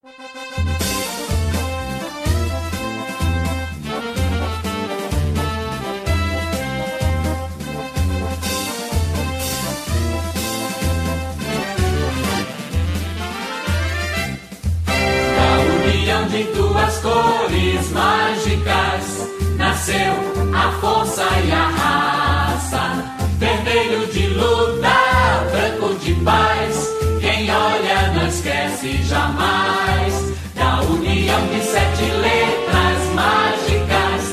De duas cores mágicas nasceu a força e a raça. Vermelho de luta, branco de paz. Quem olha não esquece jamais da união de 7 letras mágicas.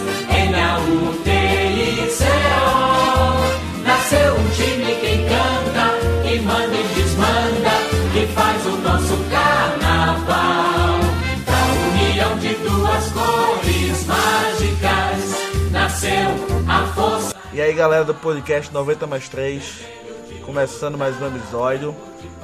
N-A-U-T-I-C-O. Nasceu um time que encanta, que manda e desmanda, que faz o nosso carnaval. De duas cores mágicas nasceu a força. E aí, galera do podcast 90 mais 3, começando mais um episódio.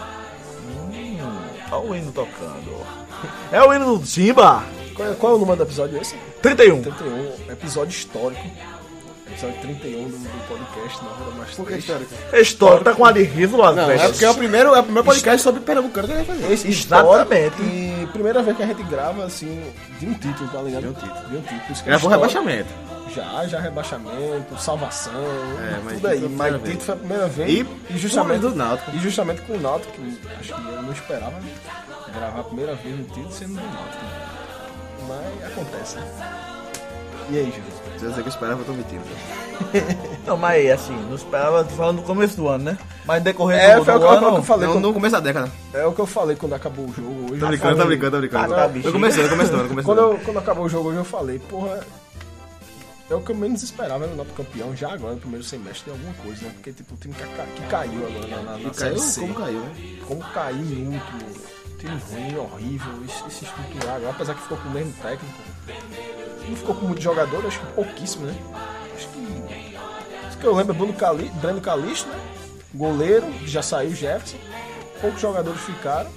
Olha o hino tocando. É o hino do Simba. Qual é o número do episódio esse? 31. 31, episódio histórico. Episódio 31 do podcast 90 mais 3. Por que histórico? Histórico, tá com a de riso lá. Não, é porque é o primeiro podcast sobre Pernambucano que a gente vai fazer. Esse exatamente. E primeira vez que a gente grava, assim, de um título, tá ligado? De um título. Gravou rebaixamento. Já rebaixamento, salvação, mas tudo aí. Mas o título foi a primeira vez. E justamente do Náutico. E justamente com o Náutico, que acho que eu não esperava gravar a primeira vez no título sendo do Náutico. Mas acontece, né? E aí, Jesus? Se eu dizer que eu esperava, eu tô mentindo. Não, mas assim, não esperava, falando no começo do ano, né? Mas decorrer do ano... ano... que eu falei no começo da década. É o que eu falei quando acabou o jogo hoje. Tá brincando. Eu comecei. Quando acabou o jogo hoje eu falei, porra... É o que eu menos esperava no Náutico campeão, já agora no primeiro semestre tem alguma coisa, né? Porque tipo, o time que caiu agora na Série C. Como caiu, né? Como caiu no último. Time ruim, horrível, esse estruturar agora, apesar que ficou com o mesmo técnico. Não ficou com muitos jogadores, acho que pouquíssimo, né? Acho que eu lembro é Breno Calixto, né? Goleiro, que já saiu, Jefferson. Poucos jogadores ficaram.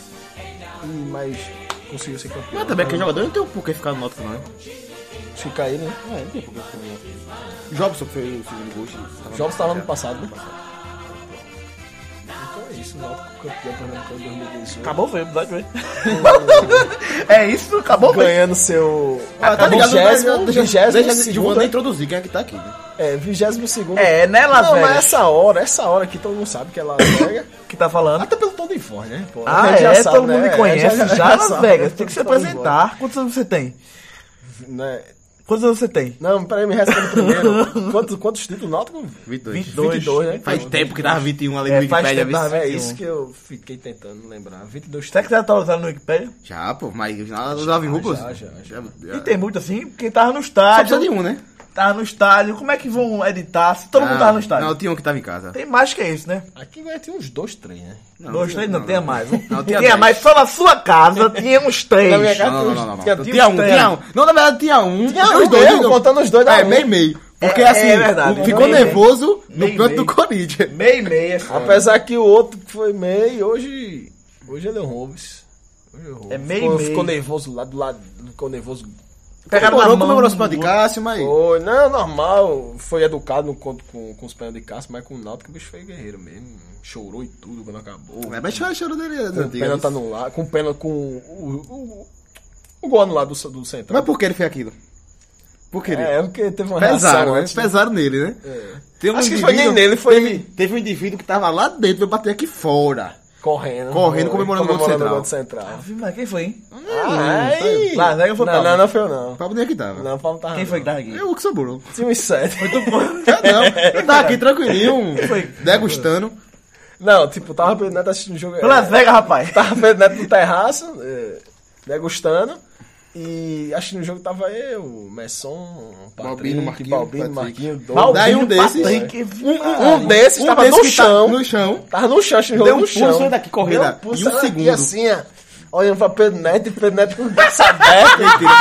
Mas conseguiu ser campeão. Mas também aquele jogador não tem por que ficar no Náutico, não, né? Fica aí, né? Não tem por que ficar no Náutico. Jobson foi o segundo gol. Jobson estava no passado, né? Então é isso, Náutico campeão Pernambucano 2018. Acabou o episódio, velho. É isso, acabou o ganhando seu... tá ligado? 22º. De uma introduzir quem é que tá aqui, né? É, 22º. É, né, Las Vegas? Não, mas essa hora aqui todo mundo sabe que é Las Vegas. Que tá falando? Até pelo tom de voz, né? Pô, todo mundo me conhece já Las Vegas. Tem que se tom de apresentar. Quantos anos você tem? Né? Quantos anos você tem? Não, peraí, me responde primeiro. Quantos títulos Náutico? 22, né? Faz tempo que dava 21 ali no Wikipedia. É isso que eu fiquei tentando lembrar. 22 Será que você já tá usando no Wikipedia? Já, pô, mas já usava em rublos? Já. E tem muito assim, quem tava no estádio. Só precisa de um, né? Tava no estádio, como é que vão editar se todo mundo tava no estádio? Não, tinha um que tava em casa. Tem mais que isso, né? Aqui vai ter uns 2, 3, né? 2, 3 não, tinha mais. Não, tinha mais, só na sua casa tinha uns 3. Na minha casa Não. Tinha um. Não, na verdade tinha um. Tinha os dois, contando os dois da meio. Porque assim, verdade, ficou nervoso no canto do Corinthians. Meio. Apesar que o outro foi meio, hoje ele é o Robes. É meio. Ficou nervoso lá do lado, ficou nervoso. Comemorou os pés de Cássio, mas... Foi, não, normal. Foi educado com os pés de Cássio, mas com o Náutico o bicho foi guerreiro mesmo. Chorou e tudo quando acabou. Mas chorou dele. Com o pênalti anulado, com o gol anulado do Central. Mas por que ele fez aquilo? Porque teve uma reação antes. Pesaram nele, né? Acho que foi nem nele, Teve um indivíduo que tava lá dentro, veio bater aqui fora. Correndo, comemorando o gol do Central. Mas quem foi, hein? Lá, Vega foi Pablo. Não foi eu, não. Pablo nem aqui tava. Não, Pablo tava. Quem foi que tava aqui? Eu que sobrou. Tinha uns 7. Muito bom. Eu tava aqui tranquilinho, degustando. Não, tipo, tava Pedro Neto assistindo o jogo. Las Vegas, rapaz. Tava Pedro Neto no terraço, degustando. E assistindo o jogo tava eu, Messon, Balbino, Marquinhos, daí um desses. Um desses tava no chão. Tava no chão, assistindo o jogo no chão. Deu um daqui correndo e um segundo. Assim, ó, olhando pra Pedro Neto e Pedro Neto com o braço aberto.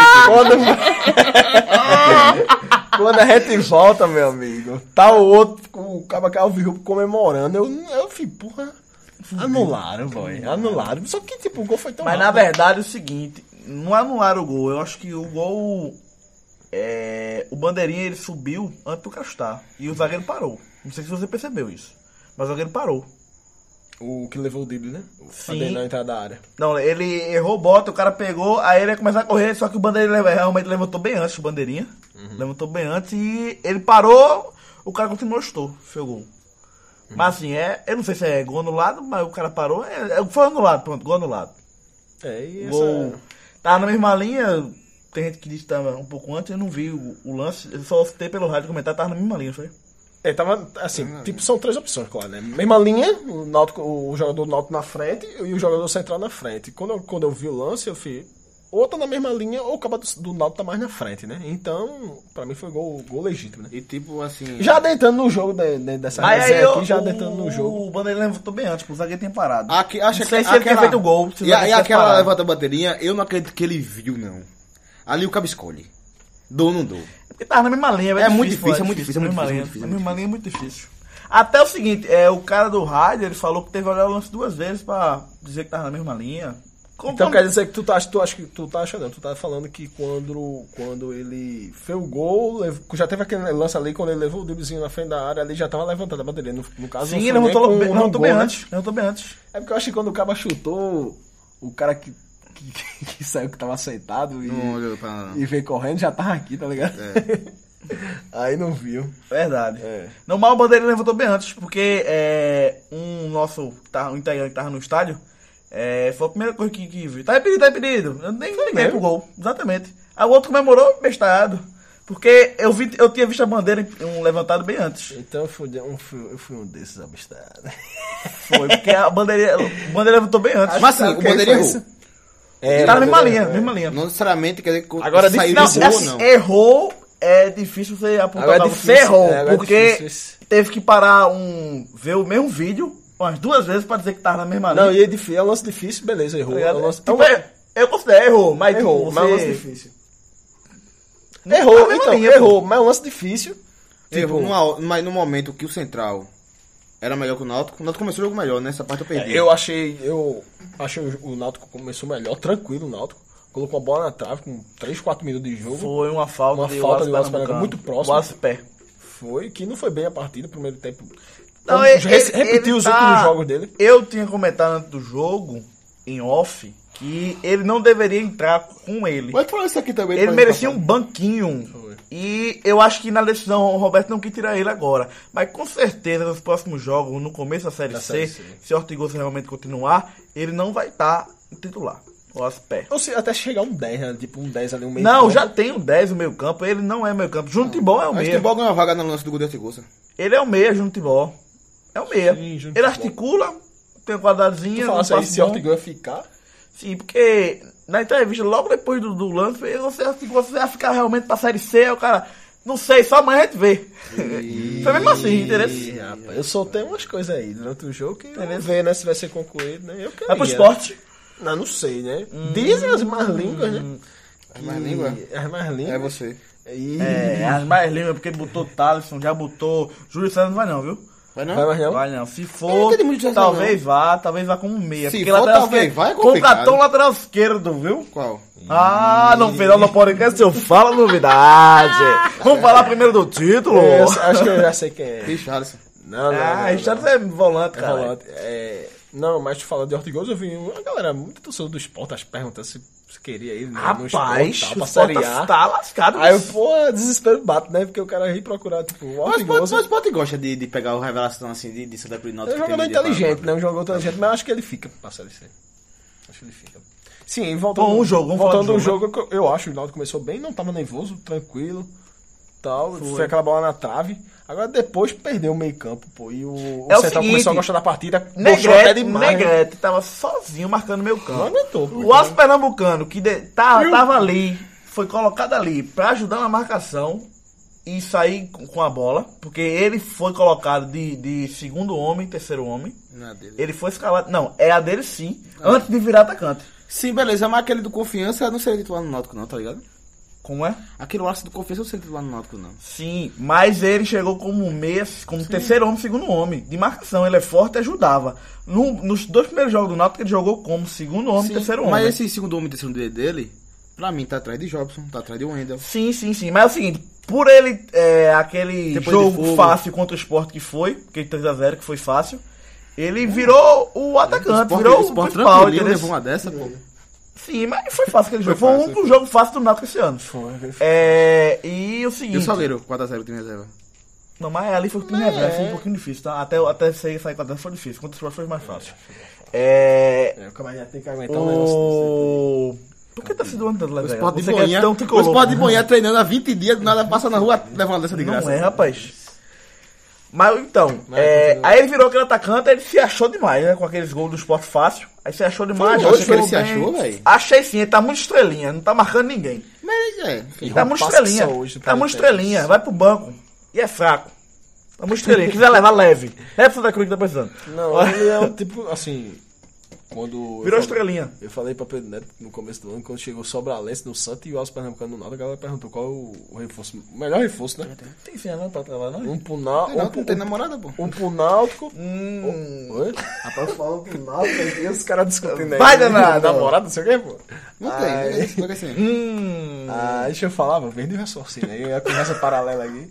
Quando a gente volta, meu amigo, tá o outro, o Cabo Calvilho comemorando. Eu fui, porra, anularam, boy. Anularam. Só que, tipo, o gol foi tão rápido. Na verdade, é o seguinte, não anularam o gol. Eu acho que o gol... o bandeirinha, ele subiu antes do Castar. E o zagueiro parou. Não sei se você percebeu isso. Mas o zagueiro parou. O que levou o drible, né? Sim. Na entrada da área. Não, ele errou bota, o cara pegou, aí ele ia começar a correr, só que o Bandeirinha realmente levantou bem antes, o Bandeirinha. Levantou bem antes e ele parou, o cara continuou, chutou, fez o gol. Mas assim, eu não sei se é gol anulado, mas o cara parou, foi anulado, pronto, gol anulado. E Gol. Tava na mesma linha, tem gente que disse que tava um pouco antes, eu não vi o lance, eu só citei pelo rádio comentar, tava na mesma linha, foi? Tava assim, tipo, são 3 opções, claro, né? Mesma linha, o jogador do Náutico na frente e o jogador central na frente. Quando eu vi o lance, eu fiz, ou tá na mesma linha, ou o cabo do Náutico tá mais na frente, né? Então, pra mim foi gol legítimo, né? E tipo, assim... Já adentrando no jogo dessa resenha aqui, já adentrando no jogo. O Bandeirinha levantou bem antes, o zagueiro tinha parado. Acho não sei se ele tinha feito o gol. E aquela levanta-bandeirinha, eu não acredito que ele viu, não. Ali o cabo escolhe. Dou ou não dou? Porque tava na mesma linha, é muito difícil. Na mesma linha é muito difícil. Até o seguinte, o cara do rádio, ele falou que teve que olhar o lance 2 vezes pra dizer que tava na mesma linha. Então quer dizer que tu tá achando, tu tá falando que quando ele fez o gol, já teve aquele lance ali, quando ele levou o driblezinho na frente da área, ali já tava levantando a bandeirinha. No caso, sim, ele levantou bem antes. É porque eu acho que quando o cara chutou, o cara que saiu que tava sentado e veio correndo, já tava aqui, tá ligado? Aí não viu. Verdade. Não, mas o Bandeirinha levantou bem antes, porque um integrante que tava no estádio, foi a primeira coisa que viu. Tá impedido. Eu nem liguei pro gol, exatamente. Aí o outro comemorou bestalhado, porque eu tinha visto a bandeira levantado bem antes. Então eu fui um desses abestados. Foi, porque a bandeira levantou bem antes. Mas assim, o Bandeirinha errou. Tá na mesma linha. Não necessariamente quer dizer que agora saiu ou não. Errou, é difícil você apontar. Você errou, porque teve que parar ver o mesmo vídeo umas 2 vezes pra dizer que tava na mesma linha. Não, e é um lance difícil, beleza, errou. Eu considero, errou, mas é um lance difícil. Errou, mas é um lance difícil. Mas no momento que o Central era melhor que o Náutico começou o jogo melhor, né? Essa parte eu perdi. Eu achei o Náutico começou melhor, tranquilo o Náutico. Colocou a bola na trave com 3, 4 minutos de jogo. Foi uma falta de Wallace Pernambucano muito próximo. Foi, que não foi bem a partida, primeiro tempo. Não, repetiu os últimos jogos dele. Eu tinha comentado antes do jogo, em off, que ele não deveria entrar com ele. Pode falar isso aqui também. Ele merecia um banquinho. Foi. E eu acho que na decisão o Roberto não quis tirar ele agora. Mas com certeza nos próximos jogos, no começo da Série C, se o Ortigosa realmente continuar, ele não vai estar titular. Ou se até chegar um 10, né? Tipo um 10 ali, um meio Não, campo. já tem um 10 no meio campo. Ele não é meio campo. Júnior Timbó é o meia. O Timbó ganhou uma vaga no lance do Gudel Ortigosa. Ele é o meia, Júnior Timbó. É o meia. Sim, ele articula, tem uma quadradazinha. Tu falasse aí se o Ortigosa ficar? Sim, porque na entrevista, logo depois do lance, você vai ficar realmente pra Série C, o cara... Não sei, só amanhã a gente vê. Foi mesmo assim, entendeu? Rapaz, eu soltei umas coisas aí durante o jogo que eu ver, né, se vai ser concluído, né? Eu queria. Vai pro esporte? Não sei, né? Dizem as mais línguas, né? As mais línguas? As mais línguas. É você. As mais línguas, porque ele botou Thaleson, já botou... Júlio César não vai não, viu? Vai não? Vai não. Se for, talvez vá como meia. Se porque for, talvez vai, é complicado. Contratou um lateral esquerdo, viu? Qual? No final do podcast eu falo novidade. Vamos falar primeiro do título? Acho que eu já sei quem é. Richarlison. Não. Richarlison é volante, cara. Volante. Não, mas tu fala de Ortigosa, eu vi uma galera muito torcedor do esporte, perguntando se queria ir no esporte, pra Série A. Tá lascado. Aí desespero bate, né? Porque o cara ia procurar, tipo, o Ortigosa. Mas o Sport gosta de pegar a revelação, assim, de Santa Cruz Náutico. É um jogador inteligente, né? Um jogador inteligente, mas acho que ele fica pra Série C. Acho que ele fica. Sim, voltando ao jogo, eu acho que o Náutico começou bem, não tava nervoso, tranquilo, tal. Foi aquela bola na trave. Agora depois perdeu o meio campo, pô. E o Central começou a gostar da partida. Negrete tava sozinho marcando meio campo. Não aguentou. O Wallace Pernambucano, que tava ali, foi colocado ali pra ajudar na marcação e sair com a bola. Porque ele foi colocado de segundo homem, terceiro homem. Não é a dele. Ele foi escalado. Não, é a dele sim, antes de virar atacante. Sim, beleza, mas aquele do Confiança não seria titular no Náutico não, tá ligado? Como é? Aquele Wallace do Confiança não seria titular no Náutico não. Sim, mas ele chegou como meia, como terceiro homem, segundo homem. De marcação, ele é forte e ajudava. Nos 2 primeiros jogos do Náutico, ele jogou como segundo homem, terceiro homem. Mas esse segundo homem e terceiro dele, pra mim, tá atrás de Jobson, tá atrás de Wendel. Sim. Mas é o seguinte, por ele, aquele depois jogo fácil contra o Sport que foi, aquele 3x0 que foi fácil, Ele virou o atacante, virou o principal, entendeu? levou uma dessa, pô. Sim, mas foi fácil aquele jogo. Foi fácil, o único jogo fácil do Náutico esse ano. E o E seguinte... o Salgueiro, 4x0 o time reserva. Não, mas ali foi o time reserva, foi um pouquinho difícil, tá? Até sair 4x0 foi difícil, contra o Sport foi mais fácil. O Camargo tem que aguentar um negócio Por que tá se doando tanto, O Level? Sport de Você Boinha, quer ter um o tricolor? Sport de Boinha treinando há 20 dias, do nada passa na rua, leva uma dessa de graça. Não é, rapaz. Mas então, aí ele virou aquele atacante, aí ele se achou demais, né? Com aqueles gols do Sport fácil. Aí se achou demais. Foi hoje que ele jogou se bem. achou, velho? Achei sim, ele tá muito estrelinha, não tá marcando ninguém. Mas Ele tá muito passa estrelinha. hoje, Tá muito estrelinha, vai pro banco. E é fraco. Tá muito estrelinha. Quiser levar leve. Leve pro Santa Cruz que tá precisando. Não, ele é o tipo, assim... Quando Virou estrelinha. Eu falei pra Pedro Neto no começo do ano, quando chegou o Sobralense no Santos e o Alves Pernambucano no Náutico, a galera perguntou qual o reforço, o melhor reforço, né? Tem sim, não, pra trabalhar, não? Um pro Náutico. não tem namorada, pô. Um pro Náutico. Oi? Rapaz, falando pro Náutico, e os caras discutindo aí. Vai danado. Namorado, não sei o que, pô. Não tem, não é assim. Deixa eu falar, mano, vem de raciocínio aí, a conversa paralela aqui.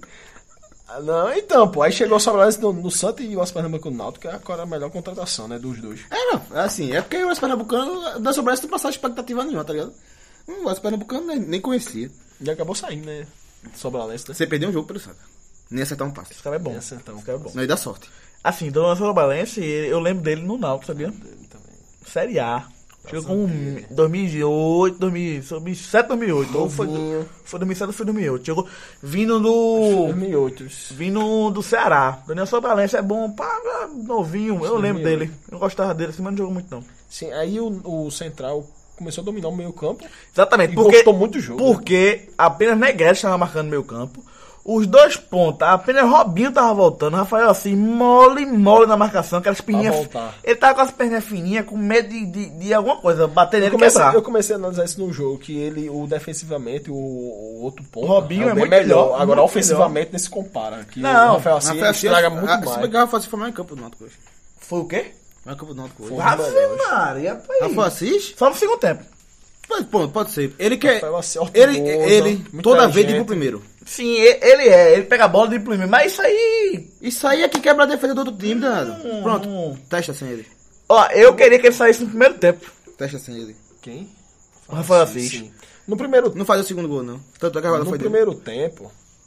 Não, então, pô, aí chegou o Sobralense no Santos e o Alves Pernambucano no Náutico, que é agora a melhor contratação, né, dos dois. Não, assim, é porque o Pernambucano da Sobrança não passava expectativa nenhuma, tá ligado? O Pernambucano nem conhecia. E acabou saindo, né, Sobralense, né? Você perdeu um jogo pelo Santa. Nem acertar um passe. Esse cara é bom. Esse então. Esse cara é bom. Não, ele dá sorte. Assim, do Sobralense, eu lembro dele no Náutico, sabia? Ele também. Série A. Chegou com 2008, 2007, 2008. Ou foi 2007 ou foi 2008. Chegou vindo do... 2008. Vindo do Ceará. Daniel Sobralense é bom, pá, novinho. Eu lembro dele. Eu gostava dele, assim, mas não jogou muito não. Sim, aí o Central começou a dominar o meio campo. Exatamente, E porque... gostou muito do jogo. Porque apenas Negrete estava marcando meio campo. Os dois pontas, apenas Robinho tava voltando. Rafael assim, mole na marcação, aquelas perninhas. voltar. Ele tava com as perninhas fininhas, com medo de alguma coisa, bater nele e quebrar. Eu comecei a analisar isso no jogo, que ele, defensivamente, o outro ponto. Robinho é bem muito melhor. melhor, Agora, muito ofensivamente, nem se compara. Que Não, o Rafael assim, ele estraga muito Se mais. pegar o Rafael foi mais em campo do Náutico hoje. Foi o quê? Mais em campo do Náutico hoje. Foi. Ave Maria, pai. Rafael Assis? Só no segundo tempo. Pode ser. Ele quer. Rafael Assis, ortigoso, Ele muito toda vez inteligente. de pro primeiro. Sim, ele pega a bola de primeiro, mas isso aí... Isso aí é que quebra a defesa do outro time, danado. Pronto. Testa sem ele. Ó, eu queria que ele saísse no primeiro tempo. Testa sem ele. Quem? O Rafael Assis. Sim. No primeiro, Não faz o segundo gol, não. Tanto é que agora no foi dele. primeiro tempo,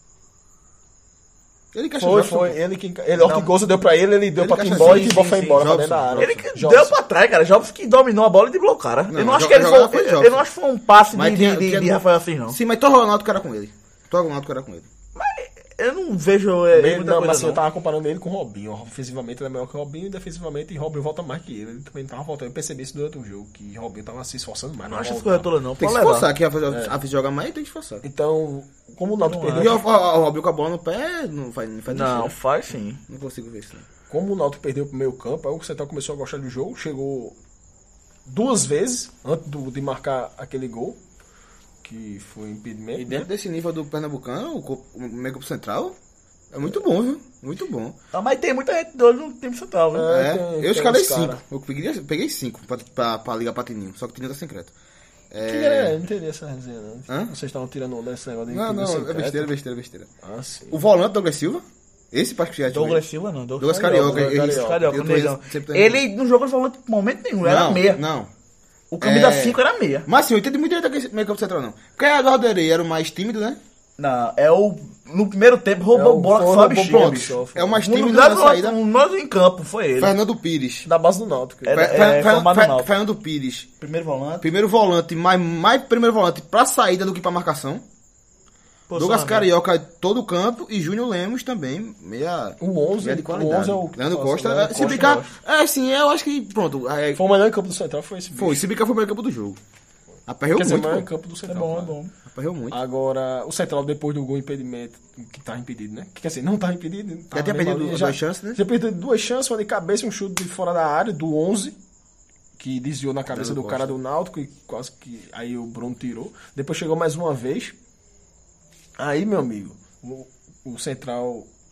Ele encaixou. foi ele Ortigoso deu pra ele deu pra encaixa Timbó assim, e Timbó sim, foi sim, embora pra Jobson, dentro da área. Ele que Jobson. deu pra trás, cara. Jobs que dominou a bola e driblou o cara. Não, eu não acho que ele jogada foi... foi Jobson. Eu não acho que foi um passe Mas de Rafael assim, não. Sim, mas Torro Ronaldo que era com ele. Torro Ronaldo que era com ele. Mas eu não vejo Bem, muita não, coisa, mas assim, não. eu tava comparando ele com o Robinho. Ofensivamente ele é melhor que o Robinho e defensivamente Robinho volta mais que ele. Ele também não tava voltando. Eu percebi isso durante o jogo, que Robinho tava se esforçando mais. Não acho voltar. essa coisa toda, não. Tem que Pode se levar. esforçar, que a Fez joga mais, tem que se esforçar. Então, como o Náutico E perdeu, o Robinho com a bola no pé, não faz Não, diferença. faz sim. Não consigo ver isso. como o Náutico perdeu pro meio campo, aí o Central começou a gostar do jogo, chegou 2 vezes antes de marcar aquele gol, que foi impedimento. E dentro desse nível do Pernambucano, o meio campo central é muito bom, viu? Muito bom. Ah, mas tem muita gente de olho no time central, viu? tem Eu escalei uns cara. 5. Eu peguei 5 pra ligar Patininho, só que o Tininho tá secreto. Eu não entendi essa resenha, não. Hã? Vocês estavam tirando onda desse negócio de Não, time é secreto. besteira. Ah, sim. O volante Douglas Silva, esse parece que já Douglas Silva não. Douglas Carioca. Carioca, eu tô negão. sempre tô- Ele no jogo não falou de momento nenhum, era meia. Não. O camisa 5 era meia. Mas assim, eu entendi muito direito aquele meio campo central, não. Porque a Eduardo Areia era o mais tímido, né? Não, é o. No primeiro tempo roubou bola que sobe roubou chega. bola. É o mais No tímido lugar na do saída. nós em campo, foi ele. Fernando Pires. Da base do Náutico. Formado no Náutico. Fernando Pires. Primeiro volante. Primeiro volante, mais primeiro volante pra saída do que pra marcação. Douglas Carioca todo o campo e Júnior Lemos também, meia O 11, meia de qualidade. o 11 é o... Leandro Costa, Leandro se Costa, brincar, eu assim, eu acho que, pronto, Foi o melhor em campo do Central, foi esse bicho. foi, se brincar foi o melhor campo do jogo. Aperreou Quer dizer, o muito, melhor em pô. campo do É Central. bom, é claro. bom. Aperreou muito. Agora, o Central, depois do gol impedimento, que tava impedido, né? Quer dizer, não tava impedido. Já tinha perdido ali, 2 chances, né? Já perdeu 2 chances, uma de cabeça e um chute de fora da área, do 11, que desviou na cabeça Leandro do cara do Náutico e quase que aí o Bruno tirou. Depois chegou mais uma vez. Aí, meu amigo, o Central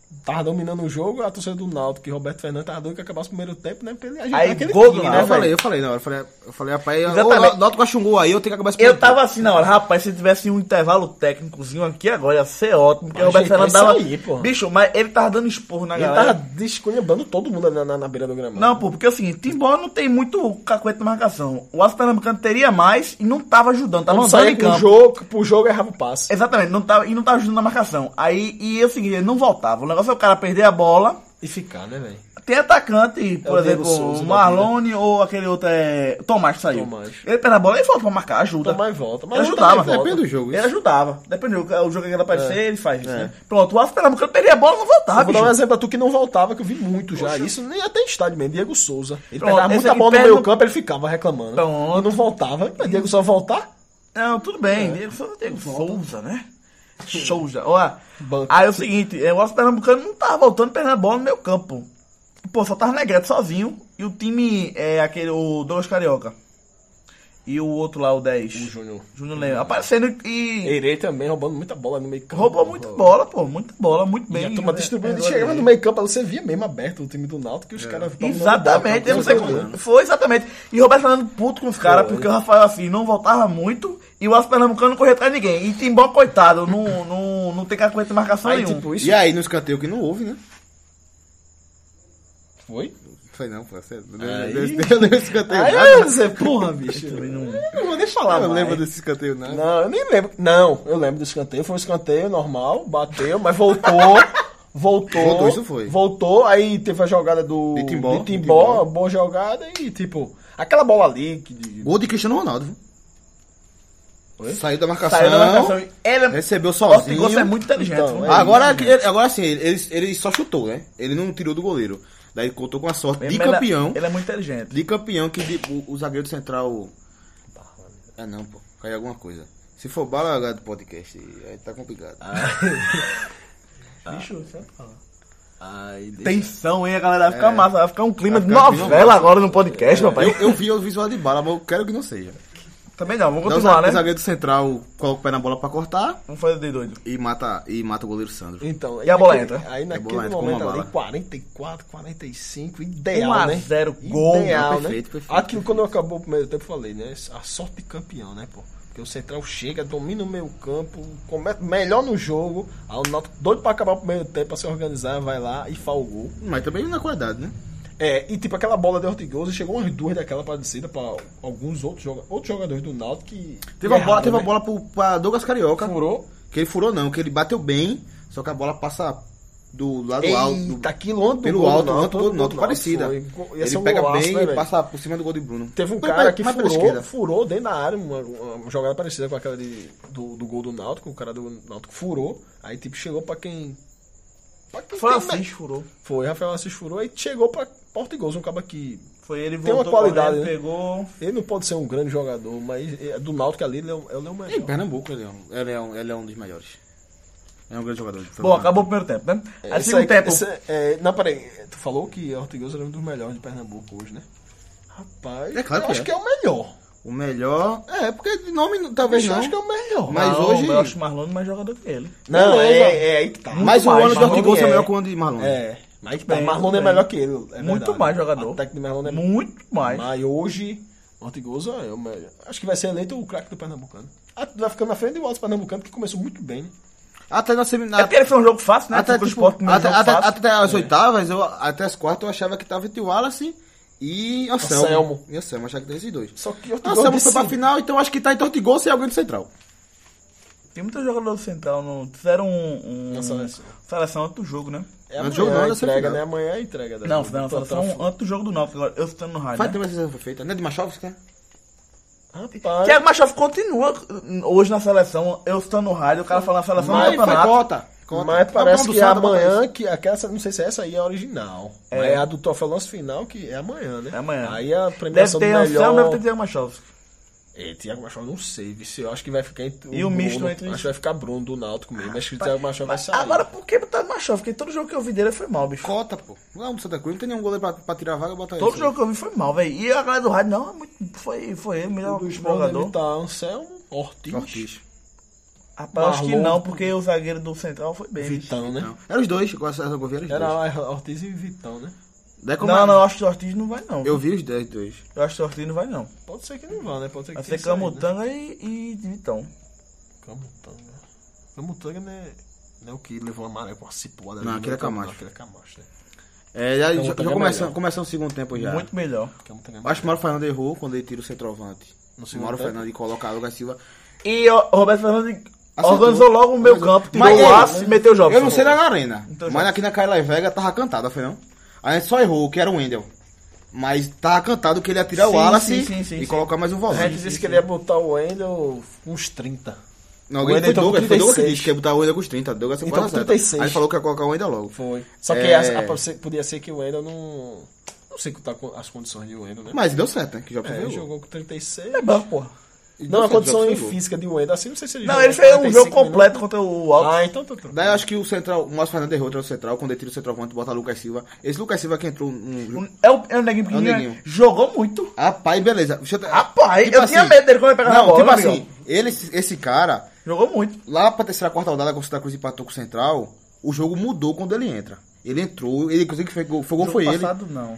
tava dominando o jogo, a torcida do Náutico, que Roberto Fernandes tava doido que acabasse o primeiro tempo, né? Pra ele ajeitar Aí, aquele gol do time, né, Náutico, velho? Eu falei na hora. Eu falei, rapaz, Exatamente. o Náutico achou um gol aí, eu tenho que acabar esse Eu primeiro tava assim na hora, rapaz, se tivesse um intervalo técnicozinho aqui agora, ia ser ótimo, porque o Roberto Ajeitar Fernandes dava... isso aí, porra. Bicho, mas ele tava dando esporro na Ele galera. tava desculhambando todo mundo na beira do gramado. Não, pô, porque é o seguinte, Timbó não tem muito cacuete na marcação. O Aço Pernambucano teria mais e não tava ajudando, tava Quando andando saía em campo. pro jogo errava o passe. Exatamente, não tava ajudando na marcação. Aí, e é o seguinte, ele não voltava. O negócio é o cara perder a bola. E ficar, né, velho? Tem atacante, por o Diego exemplo, Souza o da Marlone ou aquele outro Tomás que saiu. Tomás. Ele perde a bola, ele volta pra marcar, ajuda. Tomás volta. Mas Ele não ajudava. também volta. Depende do jogo. Ele Isso. ajudava. Depende do jogo. O jogo que ele aparecer, ele faz isso, né? Pronto, o Aço Pernambucano perdia a bola e não voltava, Vou dar um bicho. exemplo a tu que não voltava, que eu vi muito já. Isso nem até em estádio mesmo. Diego Souza. Ele Pronto, pegava esse muita aqui bola no pega meio no- campo, ele ficava reclamando. Pronto. E não voltava. Mas Diego só voltar? Não, tudo bem. Diego Souza, né? Souza. Ó, Banco. aí é o seguinte, o Aço Pernambucano não tava voltando perdendo a bola no meu campo. Pô, só tava Negrete sozinho. E o time o Douglas Carioca. E o outro lá, o 10. O Júnior. Júnior Leão. Aparecendo e Eirei também, roubando muita bola no meio campo. roubou muita bola, pô. Muita bola, muito E bem. a turma distribuindo. É, Chegava no meio campo, você via mesmo aberto o time do Náutico, que os caras... Exatamente, eu não sei como. como. Foi exatamente. E o Roberto Fernando puto com os caras, Foi. porque o Rafael assim não voltava muito e o Aço Pernambucano não corria atrás de ninguém. E Timbó, coitado, não tem cacuete de marcação Aí, nenhum. tipo, isso... E aí, no escanteio que não houve, né? Foi? Foi não, foi sério. Aí- Deu escanteio. Aí nada. eu ia dizer, porra, bicho. Também não- Eu não vou nem falar, Eu não mais. lembro desse escanteio, não. Não, eu nem lembro. Não, eu lembro do escanteio. Foi um escanteio normal, bateu, mas voltou. Voltou, isso foi. Voltou, aí teve a jogada do... De Timbó. De Timbó, boa jogada e, tipo... Aquela bola ali que... Gol de Cristiano Ronaldo, viu? Oi? Saiu da marcação. Saiu da marcação. Ele Recebeu Ortigosa sozinho. é muito inteligente. Então, viu? é Agora sim, ele só chutou, né? Ele não tirou do goleiro. Daí contou com a sorte de Ele- campeão. Ele é muito inteligente. De campeão que o zagueiro central. Ah não, pô. Caiu alguma coisa. Se for bala do podcast, aí tá complicado. Bicho, você fala. Ai, deixa... Tensão, hein? A galera vai ficar massa. Vai ficar um clima de Vai ficar um clima novela massa. agora no podcast, papai. Eu vi o visual de bala, mas eu quero que não seja. Também não, vamos Daí continuar, o né? zagueiro central coloca o pé na bola pra cortar Vamos fazer de doido. e mata o goleiro Sandro. Então, E a bola naquele- entra? Aí A naquele bola entra com momento uma ali, bala. 44, 45, ideal, 1 a né? 0, gol. Ideal, Não, né? perfeito. Aquilo quando acabou o primeiro tempo, eu falei, né? A sorte de campeão, né, pô? Porque o Central chega, domina o meio campo, melhor no jogo, aí o Náutico doido pra acabar o primeiro tempo, pra se organizar, vai lá e faz o gol. Mas também na qualidade, né? E tipo, aquela bola de Ortigosa, chegou umas duas daquela pra descida pra alguns outros jogadores do Náutico que... Teve uma bola, erraram, teve uma né? bola pra Douglas Carioca. Furou. Que ele furou não, que ele bateu bem, só que a bola passa do lado alto. Eita, aquilo antes do Pelo gol alto, do antes Náutico, do gol do Náutico, parecida. Ia Ele ser um pega golaço, bem né, e velho? passa por cima do gol de Bruno. Teve um Mas cara que pela esquerda. furou dentro da área, uma jogada parecida com aquela do gol do Náutico, o cara do Náutico furou, aí tipo chegou pra quem... Foi assim, furou. Foi, Rafael Assis furou, aí chegou pra Portigoso, um cara que... Foi ele, Tem uma voltou, qualidade, correndo, né? pegou... Ele não pode ser um grande jogador, mas do Náutico ali ele é o melhor. Em Pernambuco ele é um dos melhores. É um grande jogador. Bom, acabou o primeiro tempo, né? Aí Esse segundo tempo... não, peraí, tu falou que Ortigoso era um dos melhores de Pernambuco hoje, né? Rapaz, É claro eu que acho é. que é o melhor. O melhor... É, porque de nome talvez Eu não. acho que é o melhor. Mas Não, hoje- eu acho o Marlon mais jogador que ele. Não, Beleza. é aí que tá. Mas o mais, ano de Marlon Ortigosa é é. melhor que o ano de Marlon. Mas aí que tá. Bem, Marlon é bem. melhor que ele. É Muito verdade. mais jogador. O técnico de Marlon é Muito mais. Mas hoje, Ortigosa é o melhor. Acho que vai ser eleito o craque do Pernambucano. Vai ficando na frente do Alto Pernambucano, que começou muito bem. Né? Até na É semifinal. porque ele foi um jogo fácil, né? Até, Tipo, o tipo, Sport primeiro jogo fácil. até as oitavas, até as quartas, eu achava que tava entre o Wallace e Anselmo. E Anselmo, achava que tem esses dois. Só que Anselmo foi disse- pra final, então acho que tá entre Ortigosa e alguém do Central. Tem muitos jogadores central. Fizeram Na seleção. seleção antes do jogo, né? É Mas amanhã jogo não, a da entrega, semifinal. né? Amanhã é a entrega. Não, fizeram seleção antes do jogo do Náutico. Agora eu estou no rádio, Faz né? tempo que essa foi feita. Não é de Machovski, né? Rapaz, Thiago Machado continua hoje na seleção. Eu estou no rádio, o cara fala na seleção do Mas Foi campeonato. cota. mas parece Campeão do que Santa, bota amanhã, isso. que aquela, não sei se essa aí é a original. É. Mas é a do troféu lance final, que é amanhã, né? É amanhã. Aí a Deve premiação ter do melhor... Anselmo, deve ter Thiago Machado. Thiago Machado não sei, vice. Eu acho que vai ficar entre E o Bruno. misto entre- Acho que vai ficar Bruno do Náutico mesmo. Acho que o Thiago Machado vai sair. Agora, por que botar Machado? Porque todo jogo que eu vi dele foi mal, bicho. Cota, pô. Lá no Santa Cruz não tem nenhum goleiro pra tirar a vaga, bota Todo esse. jogo que eu vi foi mal, velho. E a galera do rádio, não, foi ele, o melhor do Sport jogador. ele tá Anselmo, Ortiz. Rapaz, acho que Marlon. não, porque o zagueiro do Central foi bem. Vitão, né? Não. Eram os dois, com essa Gouveia eram os dois. Era Ortiz e Vitão, né? Daí como Não, acho que o Ortiz não vai não. Eu vi os dois. Eu acho que o Ortiz não vai não. Pode ser que não vá, né? Pode ser que Vai ser tenha saído, né? Camutanga e Vitão. Camutanga não é o que levou a maré com a cipuada. Não, ali, aquele é né? Camacho. Aquele é Camacho, né? Já Camutanga é melhor. começando o segundo tempo já. Muito melhor. Camutanga é Acho que o Mauro Fernando errou quando ele tira o centroavante. No O segundo Mauro tempo? Fernando coloca a Lucas Silva. E o Roberto Fernandes Acertou. organizou logo o meio campo, tirou Mas o laço e meteu o jogo. Eu não sei na arena, Então, mas aqui na Carla Vega tava cantada, foi não? A gente só errou, que era o Wendel. Mas tava cantado que ele ia tirar o Sim, Wallace sim, e colocar mais um A volante. gente disse que ele ia botar o Wendel uns 30. Não, O alguém Wendel foi entrou com Douglas, foi Douglas que 36. disse que ia botar o Wendel com os 30. Douglas Então, quase com acerta. 36. Aí ele falou que ia colocar o Wendel logo. Foi. Só que podia ser que o Wendel não... Não sei tá com as condições de Wendel, né? Mas deu certo, né? Que já Ele jogou. jogou com 36. É bom, porra. Não, a certo, condição já jogou. física de Wendel, assim, não sei se ele Não, jogou ele fez um 45 jogo completo minutos. contra o Alto. Ah, então tá. Daí eu acho que o central, o Márcio Fernandes errou o central, quando ele tira o centroavante, bota Lucas Silva. Esse Lucas Silva que entrou no... É o neguinho pequenininho. É o neguinho. Jogou muito. Rapaz, beleza. Rapaz, Tipo eu tinha assim, medo dele quando ele pegava Não, a bola. tipo amigão. assim, esse cara, Jogou muito. lá pra terceira, quarta rodada, quando o Santa Cruz empatou com o Central, o jogo mudou quando ele entra. Ele entrou, ele inclusive foi gol foi ele. Passado, não.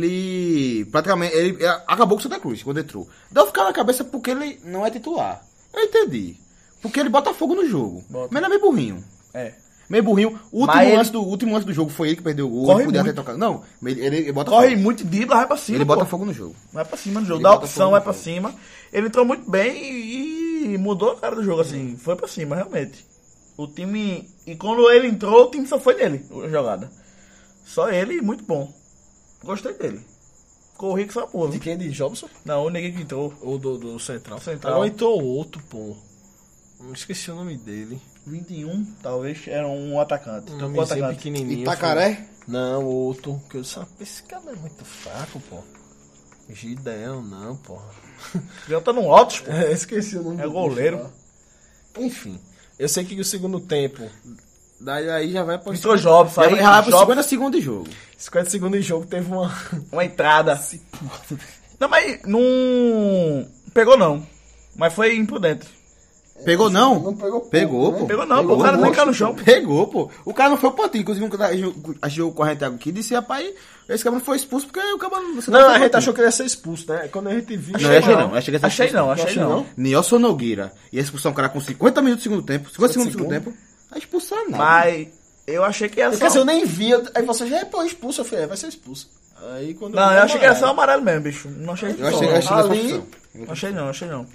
Ele praticamente ele acabou com o Santa Cruz quando entrou. Deu ficar na cabeça porque ele não é titular. Eu entendi. Porque ele bota fogo no jogo. Bota. Mas ele é meio burrinho. É. Meio burrinho. O Mas ele- último lance do jogo foi ele que perdeu o gol. Corre Ele podia ter muito. tocado. Não, ele bota Corre fogo. muito, dribla, vai pra cima. Ele bota pô. fogo no jogo. Vai pra cima no jogo. Ele Dá bota opção, fogo vai no pra jogo. cima. Ele entrou muito bem e mudou a cara do jogo, assim. Foi pra cima, realmente. O time... E quando ele entrou, o time só foi dele, a jogada. Só ele, muito bom. Gostei dele. Corri que só porra. De quem? De Jobson? Não, o neguinho que entrou. Ou do Central? Central. Agora entrou outro, pô. Não esqueci o nome dele. 21, talvez, era um atacante. Um Trocou o nomezinho atacante. pequenininho. Itacaré? foi- Não, outro. Que eu só... Esse cara é muito fraco, pô. Gideão, não, pô. Já tá no alto, pô. Esqueci o nome É do goleiro. bicho lá. Enfim. Eu sei que o segundo tempo, Daí aí já vai pro... Entrou Jobson, aí Já vai pro Jobson, 50 segundos de jogo. 50 segundos de jogo, teve uma... uma entrada. Não, mas não... Pegou não. Mas foi imprudente. Pegou não? Não pegou pouco, Pegou, né? pô. Pegou não, pô. O cara nem caiu no chão. Pegou, pô. O cara não foi o pontinho. Inclusive, a jogo corrente aqui disse, rapaz, esse cara não foi expulso porque o cara não... Não, a gente achou que ele ia ser expulso, né? Quando a gente viu... Não, eu achei não. Achei que ia ser Achei expulso. não, achei Achei não. não. Nelson Nogueira ia expulsar um cara com 50 minutos do segundo tempo. 50 segundos do segundo tempo. Vai expulsar nada. Mas eu achei que era só... Quer dizer, eu nem vi. Aí você já é expulso. Eu falei, vai ser expulso. Aí quando Não, vi, eu achei que era só amarelo. amarelo mesmo, bicho. Não achei que Eu achei que só. era Ali- expulsão. Achei não, achei não.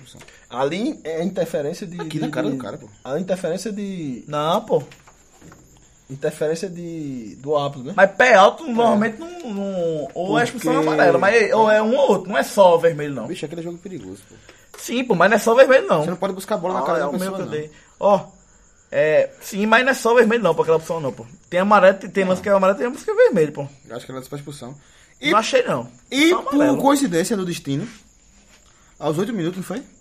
Ali é a interferência de... Aqui na cara do cara, pô. A interferência de... Não, pô. Interferência do árbitro, né? Mas pé alto normalmente não... Ou é expulsão Porque- amarela, mas ou é um ou outro. Não é só vermelho, não. Bicho, aquele jogo perigoso, pô. Sim, pô, mas não é só vermelho, não. Você não pode buscar a bola na cara é da o meu pessoa, que eu não. dei. Ó, sim, mas não é só vermelho não, pra aquela opção não, pô. Tem amarelo, tem lance que é amarelo, tem lance que é vermelho, pô. Eu acho que ela disse pra expulsão. Não achei não. E Só por amarelo. coincidência do destino, aos 8 minutos, não foi?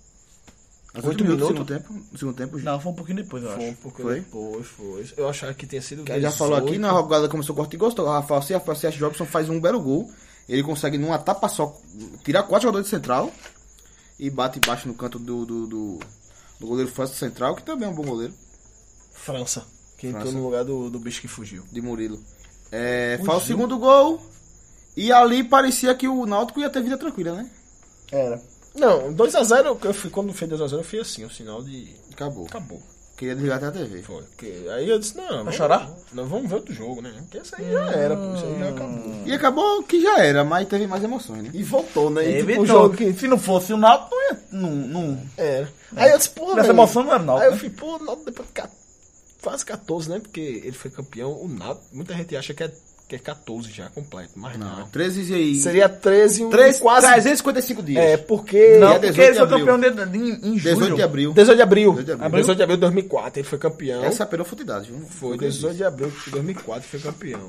Aos 8 minutos do minutos? segundo tempo, Não, foi um pouquinho depois, eu acho. Foi um pouco Foi? depois, foi. Eu achava que tinha sido... que já falou aqui, na jogada começou corte e gostou. Rafael C. Jobson faz um belo gol. Ele consegue numa tapa só tirar 4 jogadores de central e bate embaixo no canto do goleiro França Central, que também é um bom goleiro, França. Que entrou França. no lugar do bicho que fugiu. de Murilo. Faz o segundo gol e ali parecia que o Náutico ia ter vida tranquila, né? Era. Não, 2x0, quando fez 2x0 eu fui assim, o sinal de... Acabou. Acabou. Queria desligar até a TV. Foi. Aí eu disse, não... Vai chorar? Não, vamos ver outro jogo, né? Porque isso aí já era, pô, isso aí já acabou. E acabou que já era, mas teve mais emoções, né? E voltou, né? E, tipo, Evitou. o jogo que... Se não fosse o Náutico, não ia... Não. Era. Aí eu disse, porra, Nessa velho. emoção não era o Náutico, Aí eu né? fui, pô, o Náutico depois de quase 14, né? Porque ele foi campeão, o Náutico... Muita gente acha que é 14 já, completo, mas não. 13 e... Seria 13 quase quase... 355 dias. É, porque... Não, Dia porque 18 ele de foi abril. campeão em julho. 18 de abril. 18 de abril. 18 de abril. 18 de abril de 2004, ele foi campeão. Essa é a penofutidade, viu? Foi 18 de abril de 2004, foi campeão.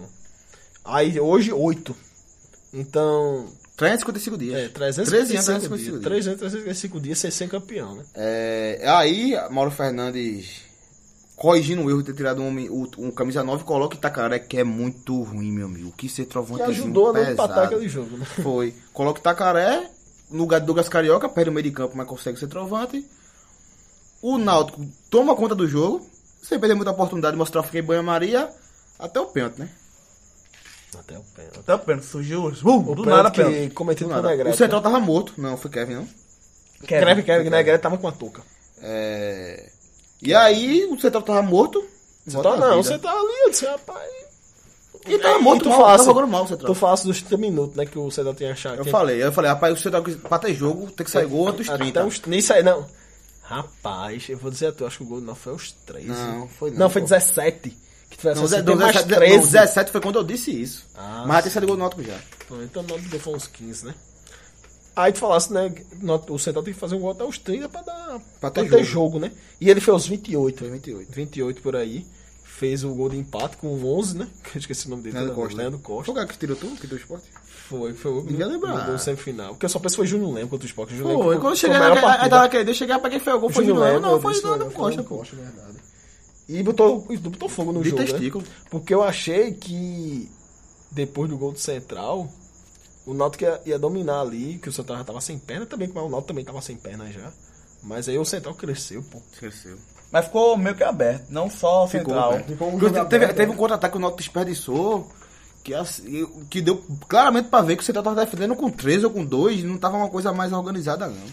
Aí hoje 8. Então, 355 dias. 355 dias. 355 dias. 355 dias sem campeão, né? Aí, Mauro Fernandes, corrigindo o erro de ter tirado um camisa 9, coloca Itacaré, que é muito ruim, meu amigo. Que ser Que trovante ajudou a não empatar pesado. aquele jogo, né? Foi. Coloca Itacaré, no lugar de Douglas Carioca, perde o meio de campo, mas consegue ser trovante. o Náutico toma conta do jogo, sem perder muita oportunidade de mostrar que em banho-maria, até o pênalti, né? Até o pênalti. Até o pênalti surgiu. O Do nada, pênalti pênalti. que cometido Do por nada. Negrete. O Central tava morto. Não, foi Kevin, não? Kevin, Negrete tava com a touca. E aí, o Central tava morto. Então, não, você tá ali, eu disse, rapaz... E tava morto, tu mal, falasse, tava jogando mal o Central. Tu falasse dos 30 minutos, né, que o Central tinha achado. Eu falei, rapaz, o Central pra ter jogo tem que sair gol antes dos 30. Nisso aí, não. Rapaz, eu vou dizer a tu, acho que o gol não foi aos 3. Não, foi não. Não, foi 17. Que tivesse Não, assim, não, tem mais 17, 13. não, 17 foi quando eu disse isso. Ah, Mas já tem saído gol no Náutico já. Então não deu foi uns 15, né? Aí tu falasse, né, o Central tem que fazer um gol até os 30 pra ter jogo, né? E ele fez os 28. Foi 28. 28 por aí. Fez o gol de empate com o 11, né? Que eu esqueci o nome dele. Leandro Costa. Leandro Costa. Foi o cara que tirou tudo, que deu o esporte? Foi o Ninguém lembra. gol semifinal. Porque eu só penso que foi Júnior Lemos contra o Sport. Foi, quando eu cheguei aí tava querendo, eu cheguei pra quem foi o gol, foi Júnior Júnior Lemos. Lemos, não, foi Leandro Costa, pô. Verdade. E botou fogo no De jogo, testículo. né? Porque eu achei que depois do gol do Central, o Náutico ia dominar ali, que o Central já tava sem perna também, mas o Náutico também tava sem perna já. Mas aí o Central cresceu, pô. Cresceu. Mas ficou meio que aberto, não só central. Teve um contra-ataque que o Náutico desperdiçou, que deu claramente pra ver que o Central tava defendendo com 3 ou com 2, não tava uma coisa mais organizada, não.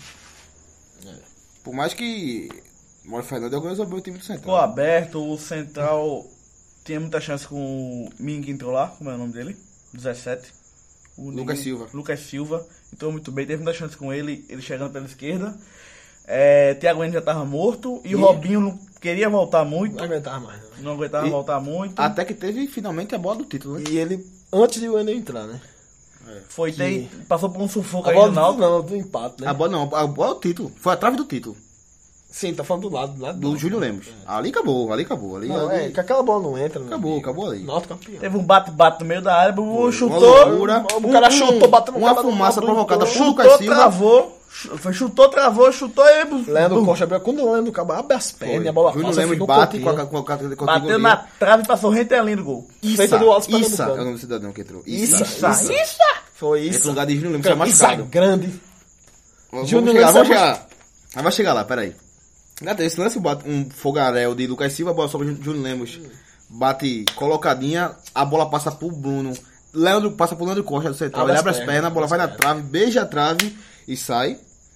Por mais que o Mauro Fernandes organizou bem o time do Central. Ficou aberto, o central tinha muita chance com o Ming que entrou lá, como é o nome dele? 17. Lucas Silva. Lucas Silva, entrou muito bem, teve muita chance com ele chegando pela esquerda. Thiago Henrique já tava morto e o Robinho não queria voltar muito. Não aguentava mais, né? Não aguentava voltar muito. Até que teve finalmente a bola do título, né? E ele, antes de o Enem entrar, né? Passou por um sufoco A aí bola no Náutico. do empate, né? A bola não, a bola do título. Foi a trave do título. Sim, tá falando do lado Do Júlio Lemos. Ali acabou. Ali, Não, ali que aquela bola não entra, né? acabou ali. Náutico campeão. Teve um bate-bate no meio da área, o chutou. loucura. O cara chutou, bateu no Uma cara do fumaça lado, provocada por Chutou, Lucas Silva. travou. Chutou e... Leandro Costa, quando o Leandro Cabo abre as pernas, a bola Júnior passa, Lemos fica um bate cantinho. com a Bateu na trave e passou rentelinho do gol. Feita do Alto Issa é o Pernambucano. nome do cidadão que entrou. Isso. Foi Esse isso. lugar de Júnior Lemos é Camisa machucado. grande. Vamos chegar. Vai chegar lá, peraí. Esse lance bate um fogaréu de Lucas Silva, a bola sobe Júnior Lemos. Bate colocadinha, a bola passa pro Bruno. Leandro passa pro Leandro Costa do Central. Ele abre as pernas, a bola vai na trave, beija a trave e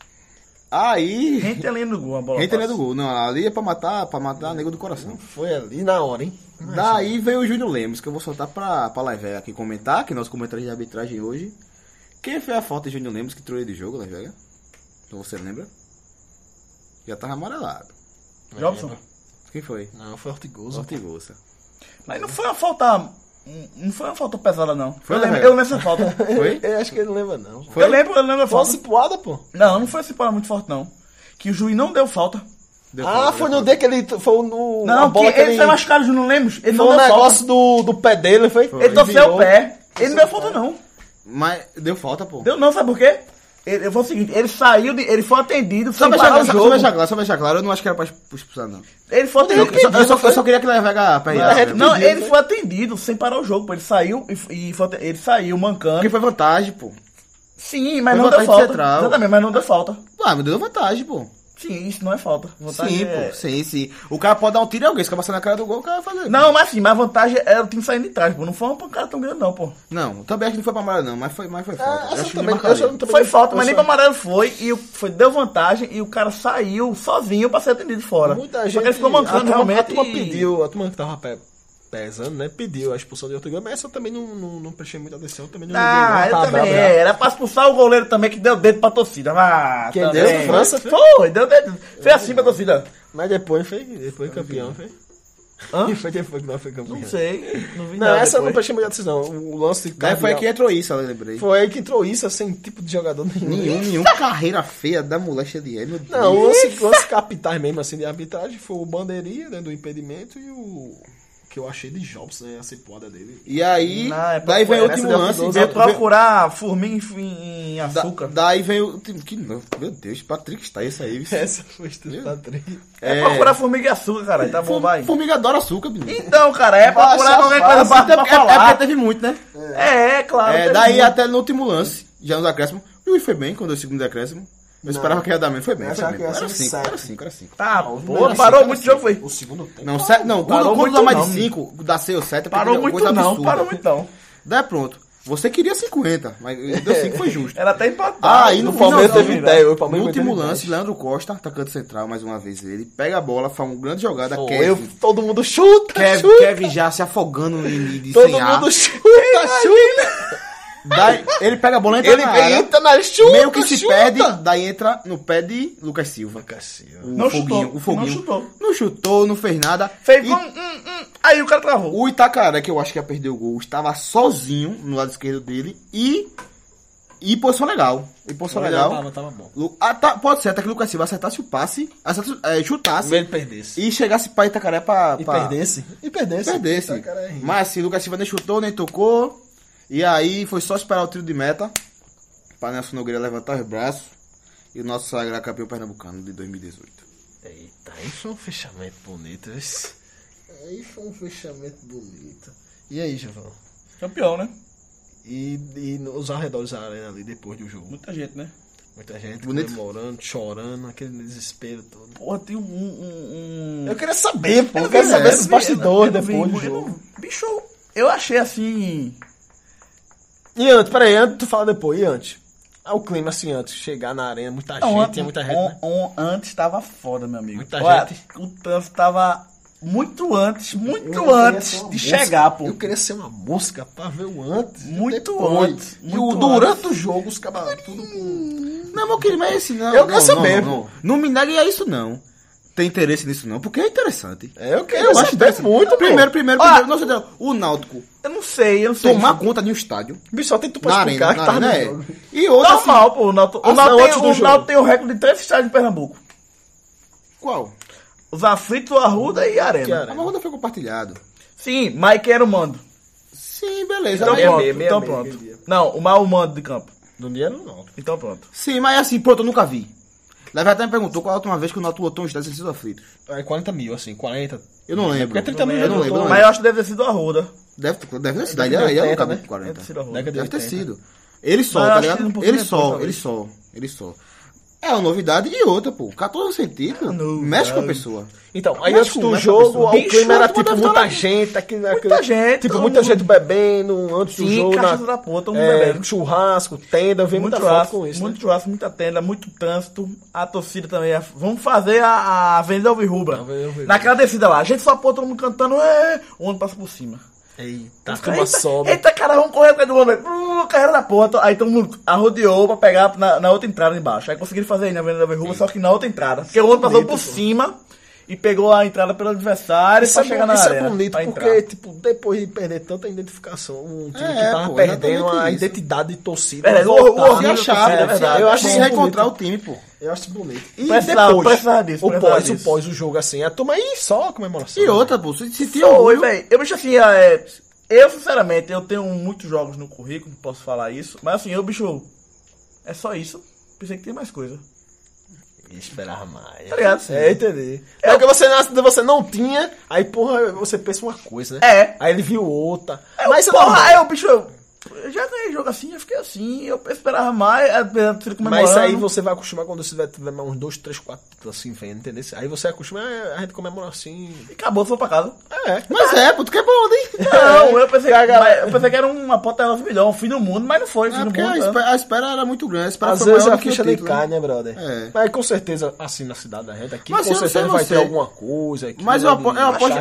aí. Rentelinho do gol, a bola. Rentelinho do gol. Não, ali é pra matar nego do coração. Foi ali na hora, hein? Daí veio o Júnior Lemos, que eu vou soltar pra Laivega aqui comentar, que é nosso comentário de arbitragem hoje. Quem foi a falta de Júnior Lemos que tirou ele de jogo, Laivega? Então você lembra? Já tava amarelado. Jobson. Quem foi? Não, foi Ortigosa. Ortigosa. Mas não foi uma falta... Não foi uma falta pesada, não. Foi, eu lembro Rafael? dessa falta. Foi? Eu acho que ele não lembra, não. Eu lembro da Foi uma falta. cipuada, pô. Não foi essa muito forte, não. Que o juiz não deu falta. Foi no dia que ele... Foi no... Não, a bola que ele foi machucado, não lembro. Ele Foi não um deu negócio falta. do pé dele, foi? Ele torceu o pé. Ele não deu falta, não. Mas deu falta, pô. Deu não, sabe por quê? Ele foi o seguinte, ele saiu, ele foi atendido, Só sem pra parar o jogo. deixar claro, eu não acho que era pra expulsar, não. Ele foi atendido. Eu só queria que ele Laivega perreasse. Não, ele foi atendido sem parar o jogo, pô. Ele saiu ele saiu mancando. Porque foi vantagem, pô. Sim, mas Foi não deu vantagem falta. central. Exatamente, mas não deu falta. Ah, mas deu vantagem, pô. Sim, isso não é falta. Vantagem Sim, é... pô. Sim. O cara pode dar um tiro em alguém, se ficar passando na cara do gol, o cara vai fazer. Não, mas sim, mas a vantagem era o time saindo de trás, pô. Não foi uma pancada tão grande, não, pô. Não, também acho que não foi pra amarelo, não, mas foi falta. Eu acho que também, marcaria. Foi falta, mas nem pra amarelo foi. Deu vantagem e o cara saiu sozinho pra ser atendido de fora. Muita Só gente... que ele ficou mancando realmente. A turma pediu, a turma que tava pesando, né? Pediu a expulsão de Ortigosa, mas eu também não prestei muita atenção. Também não Ah, liguei, eu também era pra expulsar o goleiro também que deu dedo pra torcida. Ah, Quem também. deu? França? Foi, deu dedo. Fez assim pra torcida. Mas depois campeão, foi. Hã? Foi depois que nós foi campeão. Não sei, não vi Não, nada essa eu não depois. prestei muita atenção. O lance de Daí foi aí que entrou isso, eu lembrei. Foi aí que entrou isso, sem tipo de jogador nenhum. Nenhum carreira feia da mulher cheia de meu Deus. Não, o lance capitais mesmo, assim, de arbitragem foi o bandeirinha, né, do impedimento e o que eu achei de Jobs, né, a cipuada dele. E aí, Não, é daí vem o essa último deu lance. perigoso. Veio procurar formiga em açúcar. Daí vem o último. Meu Deus, Patrick está isso aí. viu? Essa foi estudo Patrick. É procurar formiga e açúcar, caralho. Tá bom, vai. Formiga adora açúcar, menino. Então, cara, é procurar qualquer coisa pra É porque falar. teve muito, né? Claro. teve Daí muito. até no último lance, já nos acréscimos, o juiz foi bem quando deu o segundo acréscimo. Eu esperava que ia dar menos. Foi bem. Eu Foi achava bem. que ia Era ser 5, sete. era 5, era 5. Tá, Não, pô, era parou cinco, muito era jogo, foi. O segundo tempo. Não, quando Parou dá muito mais não. de 5, dá 6 ou 7. Parou muito não, parou muito não. Daí pronto. Você queria 50, mas deu 5, foi justo. Era até empatado. Aí no Palmeiras finalzinho, teve ideia, o Palmeiras no último teve lance, ideia. Leandro Costa, atacante central, mais uma vez ele, pega a bola, faz uma grande jogada, Todo mundo chuta, Kevin já se afogando de Todo sem ar. mundo chuta. Daí, ele pega a bola, entra Ele na área, entra na chuta, meio que se chuta. perde, daí entra no pé de Lucas Silva. Não chutou, O foguinho. não chutou. Não chutou, não fez nada. Fez E aí o cara travou. o Itacaré, que eu acho que ia perder o gol, estava sozinho no lado esquerdo dele e posição legal. E posição legal. Tava bom. Pode ser até que o Lucas Silva acertasse o passe, chutasse Ele perdesse. e chegasse para Itacaré pra... Perdesse. Perdesse. Itacaré rindo. Mas assim, o Lucas Silva nem chutou, nem tocou. E aí foi só esperar o tiro de meta para Nelson Nogueira levantar os braços e o nosso sagrar campeão pernambucano de 2018. Eita, aí foi um fechamento bonito. E aí, Giovão? Campeão, né? E nos arredores da arena ali, depois do jogo? Muita gente, né? Muita gente Bonito. comemorando, chorando, aquele desespero todo. Porra, tem um... Eu queria saber, pô. Eu quero saber esses bastidores eu não vi, depois do eu jogo. não- Bicho, eu achei assim... E antes, peraí, antes tu fala depois, e antes? O clima assim, antes, chegar na arena, muita gente, tinha muita gente, né? Antes tava foda, meu amigo. Muita Olha, gente. O trânsito tava muito antes Eu queria antes ser uma de mosca. chegar, pô. Eu queria ser uma mosca pra ver o antes. e Muito depois. antes, E muito durante o jogo, os caras tudo com. Não, meu querido, mas é esse não. Eu quero não, saber, não, pô. não me negue a isso, não. Tem interesse nisso, não, porque é interessante. Eu quero Eu acho saber interessante. muito, Primeiro, Ah. nossa, Deus, o Náutico Eu não sei. tomar conta de um estádio Bicho, só tem tu na pra arena, explicar que tava no é. jogo. E outra, assim, Normal, pô. O Náutico Ah, não, antes do jogo. tem o recorde de 3 estádios em Pernambuco. qual? Os Aflitos, o Arruda e a Arena. Que A Arena? Magoda foi compartilhado. Sim, mas quem era o mando? Sim, beleza. Então mas- pronto. meia, Então meia, pronto. aquele dia. Não, o mando de campo. No dia não. Então pronto. Sim, mas assim, pronto, eu nunca vi. Leve até me perguntou qual a última vez que o Náutico lotou um estádio sem ser aflitos. Aí 40 mil, assim, 40. Eu não lembro. Porque 30 mil eu não já lembro. botou. Mas eu acho que deve ter sido o Arruda. Deve ter sido. Aí década ele de nunca 80, viu né? 40. Deve ter sido o Arruda. Década de Deve ter 80. sido. Ele só, Mas eu tá acho que ligado? um pouquinho Ele depois, só, talvez. ele só. É uma novidade e outra, pô. 14 centímetros. Mexe com a pessoa. Então, aí Mas antes como do é que a jogo, pessoa- o Bicho, clima era todo mundo tipo deve muita tá- gente. Muita gente, Tipo, todo muita mundo- gente bebendo antes do Sim, jogo. cachaça da porra, todo mundo bebendo. Churrasco, tenda, eu vi muita foto churrasco, com isso. muito né? churrasco, muita tenda, muito trânsito. A torcida também. Vamos fazer a Avenida Alvirrubra. Avenida Alvirrubra. Naquela descida lá. A gente só pôr todo mundo cantando. O ônibus passa por cima. Eita, a Eita, turma sobe. Eita, cara, vamos correr atrás do ônibus. Carreira da porta. Aí todo mundo arrodeou pra pegar na outra entrada embaixo. Aí conseguiram fazer aí na Avenida Alvirrubra, só que na outra entrada. Porque o ônibus passou bonito, por pô. cima e pegou a entrada pelo adversário Isso, pra chegar na isso arena. é bonito, pra porque, entrar. tipo, depois de perder tanta identificação, um time É, que tava pô, perdendo a exatamente isso. identidade de torcida. É, voltar. o Se achar, é verdade. Eu acho se isso reencontrar bonito. o time, pô. Eu acho isso bonito. E Precisava depois, disso, o precisava pós, disso. o pós, o jogo, assim, a turma aí só a comemoração. E outra, pô, se tinha Foi, orgulho. velho. Eu bicho assim, eu sinceramente, eu tenho muitos jogos no currículo, não posso falar isso. Mas assim, eu bicho, é só isso. Pensei que tinha mais coisa. E esperava mais. Tá ligado? É, entendi. É porque você não tinha, aí, porra, você pensa uma coisa, né? É. Aí ele viu outra. Aí Mas eu, é normal. porra, aí eu, bicho, eu já ganhei jogo assim, eu fiquei assim, eu esperava mais, apesar de ser comemorando. Mas isso aí você vai acostumar quando você tiver mais uns 2, 3, 4 assim, vendo, entendeu? Aí você acostuma, a gente comemora assim. E acabou, foi pra casa. É. Mas é, pô, tu quer bom, hein? Não, eu pensei, eu pensei que era uma apoteose milhão, um fim do mundo, mas não foi, fim É do porque mundo. a espera era muito grande. A espera Às foi vezes maior a do que o ficha nem título, cai, né? né, brother? É. Mas com certeza, assim, na cidade da gente aqui, Mas com eu não sei certeza vai você. ter alguma coisa. Aqui, Mas eu aposto,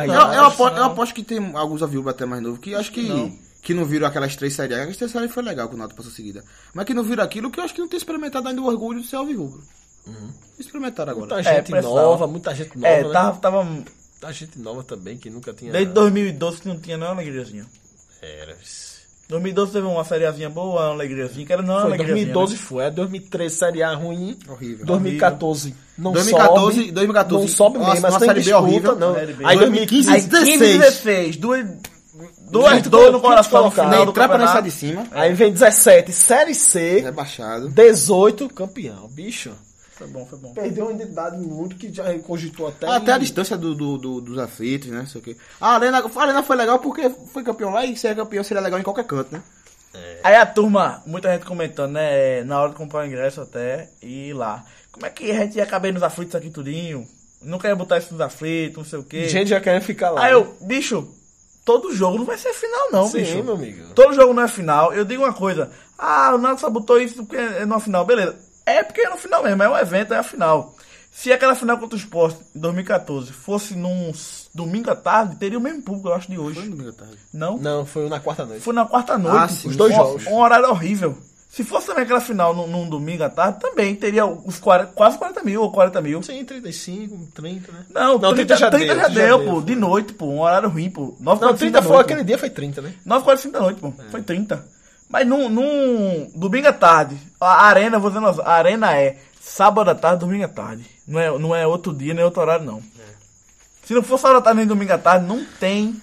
eu aposto que tem alguns aviões até mais novos que acho que não viram aquelas 3 séries. Aquelas 3 séries foi legal que o Náutico passou seguida. Mas que não viram aquilo que eu acho que não tem experimentado ainda o orgulho de ser alvirrubro. Experimentaram agora. Muita gente precisava. nova, muita gente nova, né? Tava Muita gente nova também, que nunca tinha... desde 2012 que não tinha nenhuma alegriazinha. Era... 2012 teve uma sériezinha boa, uma alegriazinha, que era não uma Foi, alegriazinha. 2012 foi, 2013 Série A ruim, Horrível. 2014 não 2014, sobe, 2014, não sobe nossa, mesmo, mas uma tem Série B disputa, horrível. não. Série B. Aí 2015, 2015, Aí 16. 16, duas Quinto dores no colocado. coração no Nem final do Entrar pra nessa campeonato. de cima, aí vem 17, Série C, rebaixado. 18, campeão, bicho. Foi bom, foi bom. Perdeu uma identidade muito que já cogitou até... Até a distância dos aflitos, né? Sei o quê. A Arena foi legal porque foi campeão lá e ser campeão seria legal em qualquer canto, né? Aí a turma, muita gente comentando, né? Na hora de comprar o ingresso até, e ir lá. Como é que a gente ia caber nos aflitos aqui tudinho? Não quer botar isso nos aflitos, não sei o quê. Gente já quer ficar lá. Aí eu, bicho, todo jogo não vai ser final não, Sim, bicho. meu amigo. Todo jogo não é final. Eu digo uma coisa, o Náutico só botou isso porque é no final, beleza. É porque é no final mesmo, é um evento, é a final. Se aquela final contra o Sport, em 2014, fosse num domingo à tarde, teria o mesmo público, eu acho, de hoje. Foi no domingo à tarde. Não? Não, foi na quarta noite. Foi na quarta noite. sim, os dois jogos. Um horário horrível. Se fosse também aquela final num domingo à tarde, também teria os quase 40 mil ou 40 mil. Sim, 35, 30, né? Não, 30 já deu, pô. foi. De noite, pô. Um horário ruim, pô. 9h45 Não, 30 da foi noite, aquele dia, foi 30, né? 9h45 da noite, pô. Foi 30. Mas num domingo à tarde, a arena, vou dizendo, a arena é sábado à tarde, domingo à tarde. Não é outro dia, nem outro horário, não. Se não for sábado à tarde nem domingo à tarde, não tem.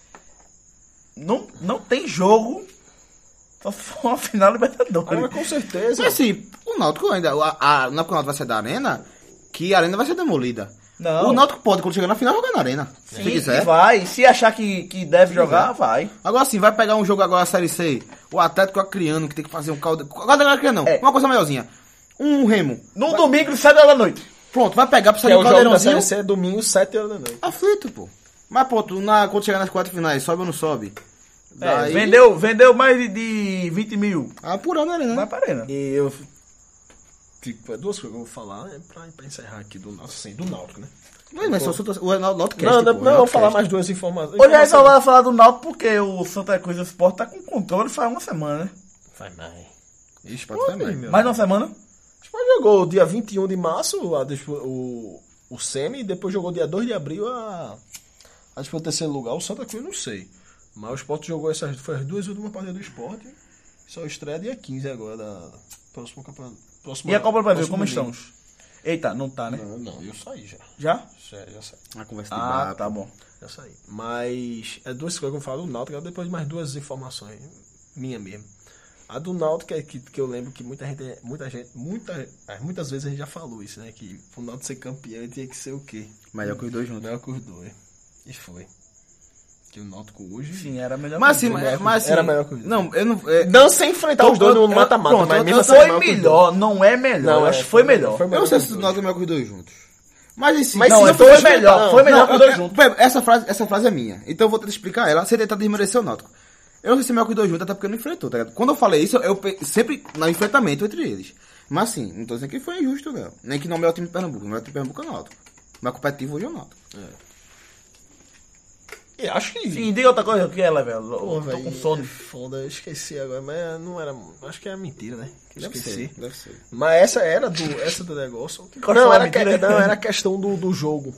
Não tem jogo. Só se for uma final Libertadores. Agora, com certeza. Mas assim, o Náutico ainda. Não é porque o Náutico vai ser da arena, que a arena vai ser demolida. Não. O Náutico pode, quando chegar na final, jogar na arena. Sim, se quiser. vai. Se achar que deve jogar, vai. Agora sim, vai pegar um jogo agora, a Série C. O Atlético Acreano, que tem que fazer um caldo. Caldo Acreano não. É. Uma coisa maiorzinha. Um Remo. Num domingo, 7h da noite. Pronto, vai pegar pra Que sair é o o jogo da caldeirãozinho. Série C, domingo, 7 horas da noite. Aflito, pô. Mas pronto, quando chegar nas quartas finais, sobe ou não sobe? Daí... Vendeu mais de 20 mil. Apurando na arena, Vai né? pra arena. E eu... Tipo, é duas coisas que eu vou falar, né? Pra encerrar aqui do Náutico, né? Mas só o Náutico Não, Cast, não, pô, eu vou falar Náutico mais duas informações. Hoje a gente só vai falar do Náutico porque o Santa Cruz Sport tá com controle faz uma semana, né? Faz mais. Ixi, pode ser mais. meu. Mais uma semana? O Sport jogou dia 21 de março o semi, e depois jogou dia 2 de abril a disputa do terceiro lugar. O Santa Cruz não sei. Mas o Sport jogou foi as duas últimas partidas do Sport. Só estreia dia 15 agora da próximo campeonato. E a Copa do Brasil, próximo como domingo. estamos? Eita, não tá, né? Não, eu saí já. Já? Já saí. Uma conversa de Ah, bar, tá pô. bom. Já saí. Mas é duas coisas que eu vou falar do Náutico, depois mais duas informações minha mesmo. A do Náutico é que eu lembro que muitas vezes a gente já falou isso, né? Que o Náutico ser campeão tinha que ser o quê? Melhor que os dois juntos. Melhor que os dois. E foi. Que o Náutico hoje... Sim, era melhor. Mas que assim, os dois. mas assim, Era melhor que os dois. Não, eu não... Não sem enfrentar os dois no mata-mata, pronto, mas eu- mesmo eu- assim Foi era melhor que os melhor, não é melhor. Não, eu é, acho que foi melhor. foi Eu não melhor sei que se os o dois. Náutico é melhor que os dois juntos. Mas assim... Mas Não, se então eu foi fosse melhor. não, Foi melhor que os dois eu- juntos. Essa frase é minha. Então eu vou tentar explicar ela sem tentar desmerecer o Náutico. Eu não sei se é melhor que os dois juntos, até porque não enfrentou, tá ligado? Quando eu falei isso, sempre no enfrentamento entre eles. Mas assim, não tô dizendo que foi injusto, não. Nem que não é o melhor time de Pernambuco. O melhor time de Pernambuco é o Náutico. O mais competitivo hoje é o Náutico. E acho que... Sim, diga outra coisa, o que é, velho? Pô, Eu tô véi, com sono. é foda, eu esqueci agora, mas não era... Acho que era mentira, né? Que eu esqueci. Deve ser. Mas essa do negócio... Qual Não, foi a era, mentira? não, era a questão do jogo.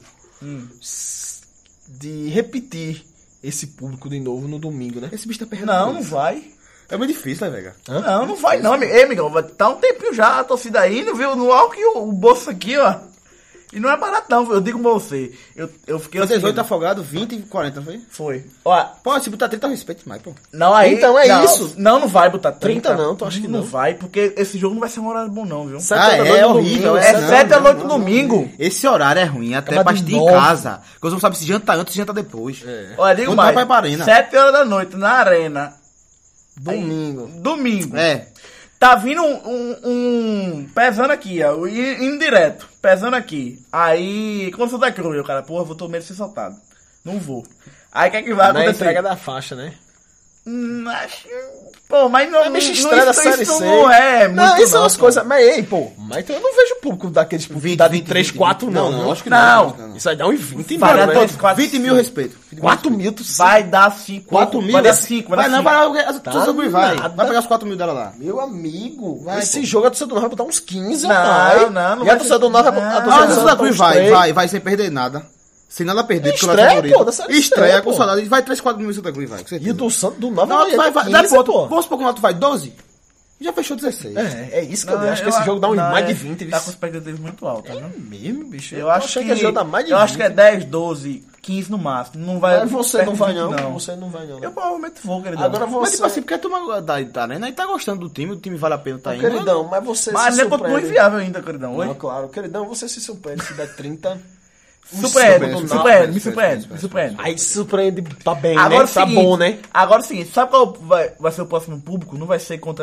De repetir esse público de novo no domingo, né? Esse bicho tá perdendo. Não, não vai. É muito difícil, né, Vega? Não vai não, amigo. Ei, amigão, vai tá um tempinho já a torcida aí, não viu? No álcool e o bolso aqui, ó. E não é barato não, eu digo pra você. Eu fiquei... O 18 afogado, 20 e 40, não foi? Foi. Ó, Pô, se botar 30, eu respeito mais, pô. não aí... Então é não, isso. Não vai botar 30 não, tu acha que não? Não vai, porque esse jogo não vai ser um horário bom não, viu? 7 Ah, horas da noite é no horrível, domingo, É não, 7 da não, noite não, no domingo. Esse horário é ruim, até Acaba pra de assistir em 9. casa. Porque você não sabe se janta antes ou se janta depois. Olha, digo Quando mais, vai pra arena. 7 horas da noite na arena. Domingo. Domingo. É. Tá vindo pesando aqui, ó, indo direto, pesando aqui. Aí, quando Santa Cruz, o cara, porra, vou tomar esse soltado. Não vou. Aí o que é que vai Na acontecer? entrega da faixa, né? Acho... Pô, mas não, bicho estreia da isso Série C. não é muito Não, isso são as pô. coisas. Mas, ei, pô, mas então eu não vejo público daqueles público 20, da de 20, 3, 20, 4, não. Não, acho que Não. não. Isso aí dá uns 20 Vai dar mil, todos né? 4 20 mil respeito. 4 mil, tu Vai dar 5. 4 mil? Vai dar 5. Vai não, vai lá. A torcida do Guri vai. nada. Vai pegar os 4 mil dela lá. Meu amigo, Vai, esse pô. jogo a torcida do Nova vai botar uns 15 Não, a mais. não E vai a torcida ser- do Nova vai não. botar... Ah, a torcida do Guri vai sem perder nada. Sem nada a perder. porque Estreia, ela é favorita. pô, da Série C, Estreia com pô. saudade. Vai 3, 4 mil Santa Cruz, vai. com E o certeza. do Santos do Nova Não, vai. 15, Dá ponto. pô. Vamos supor que o Náutico vai 12? Já fechou 16. É isso que eu acho que esse jogo dá uns mais de 20. Tá com expectativas muito altas, né? mesmo, bicho. Eu acho que esse jogo dá mais de eu 20. acho que é 10, 12, 15 no máximo. Não vai. Mas você perto não de vai 20 não. Você não vai não. Eu provavelmente vou, queridão. Agora Mas você... tipo assim, porque a turma da arena aí tá gostando do time, vale a pena tá indo. Queridão, mas você Mas se não continua surpreende. inviável ainda, queridão. Não, Oi? claro. Queridão, você se surpreende se der 30... Me surpreende. Aí surpreende, tá bem, Agora né? Tá bom, né? Agora é o seguinte, sabe qual vai ser o próximo público? Não vai ser contra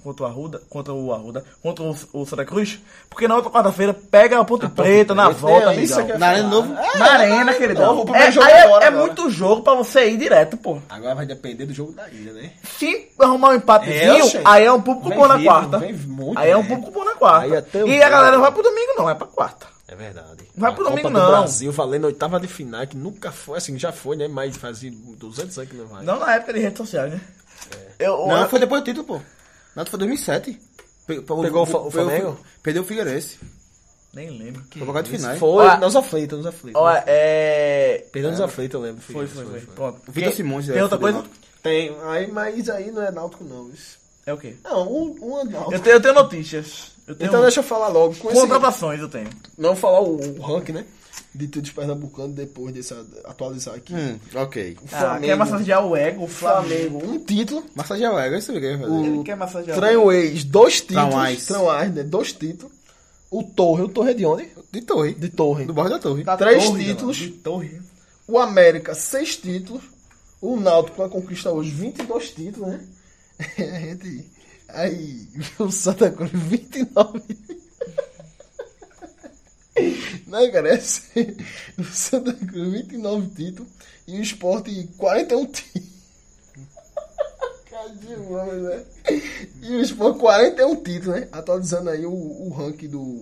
o Santa Cruz, porque na outra quarta-feira pega a Ponte Preta na volta, isso amigão. aqui Na Arena Novo? Na arena, queridão. o primeiro jogo agora. É muito jogo pra você ir direto, pô. Agora vai depender do jogo da ilha, né? Se arrumar um empatezinho, oxe. aí é um público Vem bom na vivo, quarta. vem muito, Aí é um né? público bom na quarta. Aí até o E a jogo. galera não vai pro domingo, não, é pra quarta. É verdade. Vai pro A domingo, Copa não. do Brasil valendo oitava de final, que nunca foi, assim, já foi, né? Mas fazia 200 anos que não vai. Não na época de redes sociais, né? Não, foi depois do título, pô. Não, foi 2007. Pegou o Flamengo? Perdeu o Figueirense. Nem lembro. Foi por causa de finais. Foi, Ó, nos aflitos, nos aflitos. Olha, Perdeu nos aflitos, eu lembro. Foi. Pronto. Vitor Simões. Tem outra coisa? Tem, mas aí não é náutico, não. Isso. É o quê? Não, um é náutico. Eu tenho notícias. Então deixa eu falar logo. Com esse, Contratações eu tenho. não falar o ranking, né? De todos os pernambucanos depois desse atualizar aqui. Ok. Quer massagear o ego, o Flamengo, um título. Massagear o ego, é isso que eu queria fazer. Ele quer massagear o ego. Tranways, 2 títulos. Tranwais. Né? 2 títulos. O Torre é de onde? De Torre. De Torre. Do Bordo da Torre. Da 3 torre, títulos. De torre. O América, 6 títulos. O Náutico, com a conquista hoje, 22 títulos, né? A gente... Aí, o Santa Cruz, 29. Não, cara, é assim. O Santa Cruz, 29 títulos. E o Sport, 41 títulos. Cadê, né? E o Sport, 41 títulos, né? Atualizando aí o ranking do